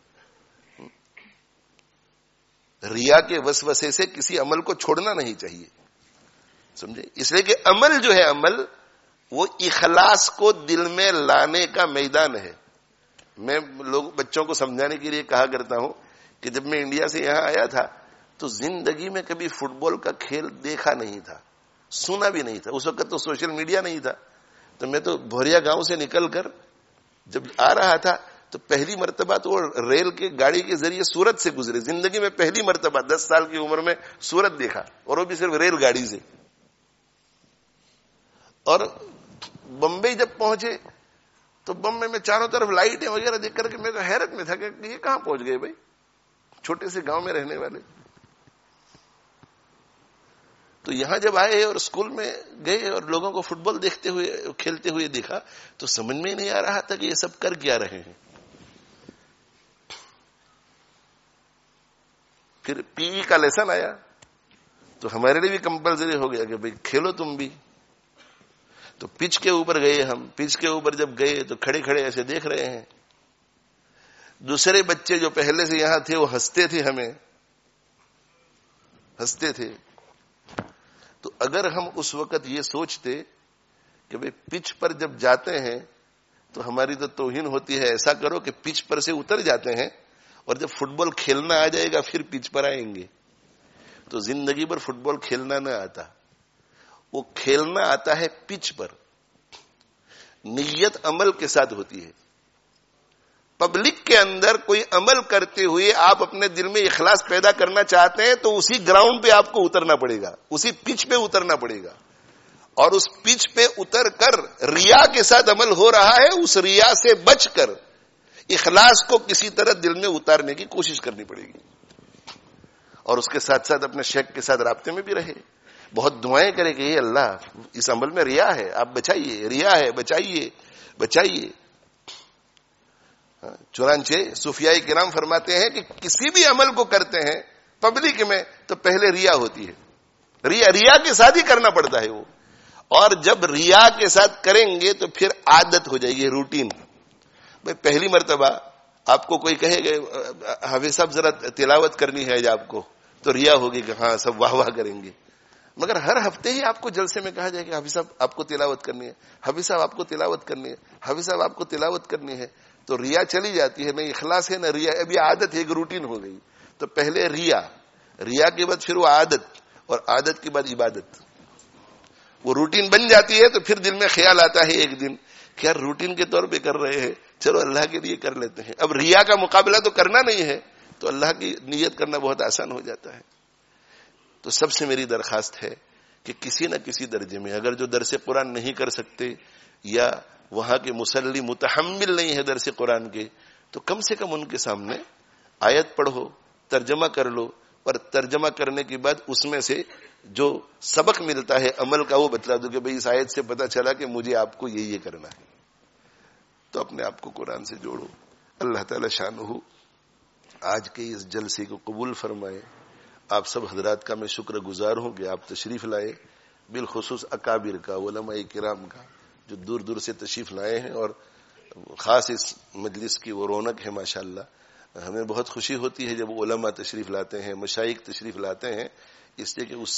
ریا کے وسوسے سے کسی عمل کو چھوڑنا نہیں چاہیے, سمجھے. اس لیے کہ عمل جو ہے, عمل وہ اخلاص کو دل میں لانے کا میدان ہے. میں لوگ بچوں کو سمجھانے کے لیے کہا کرتا ہوں کہ جب میں انڈیا سے یہاں آیا تھا تو زندگی میں کبھی فٹ بال کا کھیل دیکھا نہیں تھا, سنا بھی نہیں تھا. اس وقت تو سوشل میڈیا نہیں تھا, تو میں تو بھوریا گاؤں سے نکل کر جب آ رہا تھا تو پہلی مرتبہ تو ریل کے گاڑی کے ذریعے سورت سے گزرے. زندگی میں پہلی مرتبہ دس سال کی عمر میں سورت دیکھا, اور وہ بھی صرف ریل گاڑی سے. اور بمبئی جب پہنچے تو بمبئی میں چاروں طرف لائٹیں وغیرہ دیکھ کر کے میں تو حیرت میں تھا کہ یہ کہاں پہنچ گئے بھائی, چھوٹے سے گاؤں میں رہنے والے. تو یہاں جب آئے اور اسکول میں گئے اور لوگوں کو فٹ بال دیکھتے ہوئے کھیلتے ہوئے دیکھا تو سمجھ میں ہی نہیں آ رہا تھا کہ یہ سب کر کیا رہے ہیں. پھر پی ای کا لیسن آیا تو ہمارے لیے بھی کمپلسری ہو گیا کہ بھائی کھیلو تم بھی. تو پچ کے اوپر گئے ہم, پچ کے اوپر جب گئے تو کھڑے کھڑے ایسے دیکھ رہے ہیں. دوسرے بچے جو پہلے سے یہاں تھے وہ ہنستے تھے, ہمیں ہنستے تھے. تو اگر ہم اس وقت یہ سوچتے کہ بھئی پچ پر جب جاتے ہیں تو ہماری تو توہین ہوتی ہے, ایسا کرو کہ پچ پر سے اتر جاتے ہیں اور جب فٹ بال کھیلنا آ جائے گا پھر پچ پر آئیں گے. تو زندگی بھر فٹ بال کھیلنا نہ آتا, وہ کھیلنا آتا ہے پچ پر. نیت عمل کے ساتھ ہوتی ہے. پبلک کے اندر کوئی عمل کرتے ہوئے آپ اپنے دل میں اخلاص پیدا کرنا چاہتے ہیں تو اسی گراؤنڈ پہ آپ کو اترنا پڑے گا, اسی پچ پہ اترنا پڑے گا. اور اس پچ پہ اتر کر ریا کے ساتھ عمل ہو رہا ہے, اس ریا سے بچ کر اخلاص کو کسی طرح دل میں اتارنے کی کوشش کرنی پڑے گی. اور اس کے ساتھ ساتھ اپنے شیخ کے ساتھ رابطے میں بھی رہے, بہت دعائیں کرے کہ یہ اللہ اس عمل میں ریا ہے, آپ بچائیے, ریا ہے بچائیے بچائیے. چنانچہ صوفیاء کرام فرماتے ہیں کہ کسی بھی عمل کو کرتے ہیں پبلک میں تو پہلے ریا ہوتی ہے, ریا ریا کے ساتھ ہی کرنا پڑتا ہے وہ. اور جب ریا کے ساتھ کریں گے تو پھر عادت ہو جائے گی, روٹین. بھائی پہلی مرتبہ آپ کو کوئی کہے کہ حافظ صاحب ذرا تلاوت کرنی ہے آپ کو, تو ریا ہوگی کہ ہاں سب واہ واہ کریں گے. مگر ہر ہفتے ہی آپ کو جلسے میں کہا جائے کہ حافظ صاحب آپ کو تلاوت کرنی ہے, حافظ صاحب آپ کو تلاوت کرنی ہے, حافظ صاحب آپ کو تلاوت کرنی ہے, تو ریا چلی جاتی ہے. نہ اخلاص ہے نہ ریا, ابھی عادت ہے, ایک روٹین ہو گئی. تو پہلے ریا, ریا کے بعد پھر وہ عادت, اور عادت کے بعد عبادت. وہ روٹین بن جاتی ہے تو پھر دل میں خیال آتا ہے ایک دن کہ یار روٹین کے طور پہ کر رہے ہیں, چلو اللہ کے لیے کر لیتے ہیں. اب ریا کا مقابلہ تو کرنا نہیں ہے تو اللہ کی نیت کرنا بہت آسان ہو جاتا ہے. تو سب سے میری درخواست ہے کہ کسی نہ کسی درجے میں اگر جو درس قرآن نہیں کر سکتے یا وہاں کے مسلی متحمل نہیں ہے درس قرآن کے, تو کم سے کم ان کے سامنے آیت پڑھو, ترجمہ کر لو, اور ترجمہ کرنے کے بعد اس میں سے جو سبق ملتا ہے عمل کا وہ بتلا دو کہ بھئی اس آیت سے پتا چلا کہ مجھے آپ کو یہ یہ کرنا ہے. تو اپنے آپ کو قرآن سے جوڑو. اللہ تعالی شانہ آج کے اس جلسے کو قبول فرمائے. آپ سب حضرات کا میں شکر گزار ہوں کہ آپ تشریف لائے, بالخصوص اکابر کا, علماء کرام کا جو دور دور سے تشریف لائے ہیں, اور خاص اس مجلس کی وہ رونق ہے. ماشاءاللہ ہمیں بہت خوشی ہوتی ہے جب علماء تشریف لاتے ہیں, مشائخ تشریف لاتے ہیں, اس لیے کہ اس سے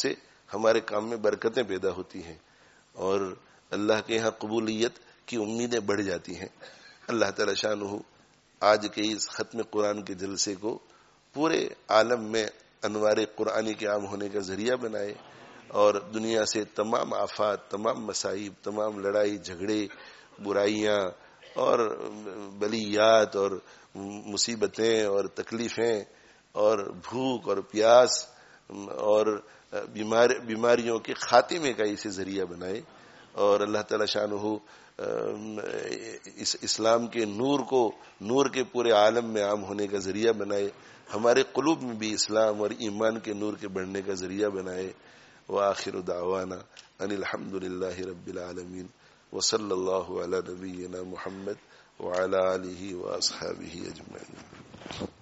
ہمارے کام میں برکتیں پیدا ہوتی ہیں اور اللہ کے ہاں قبولیت کی امیدیں بڑھ جاتی ہیں. اللہ تعالی شانہ آج کے اس ختم قرآن کے جلسے کو پورے عالم میں انوار قرآنی کے عام ہونے کا ذریعہ بنائے اور دنیا سے تمام آفات، تمام مصائب، تمام لڑائی جھگڑے، برائیاں اور بلیات اور مصیبتیں اور تکلیفیں اور بھوک اور پیاس اور بیمار بیماریوں کے خاتمے کا اسے ذریعہ بنائے اور اللہ تعالی شانہ اس اسلام کے نور کو نور کے پورے عالم میں عام ہونے کا ذریعہ بنائے، ہمارے قلوب میں بھی اسلام اور ایمان کے نور کے بڑھنے کا ذریعہ بنائے. وآخر دعوانا ان الحمد للہ رب العالمین وصلی اللہ علی نبینا محمد وعلی آلہ واصحابہ اجمعین.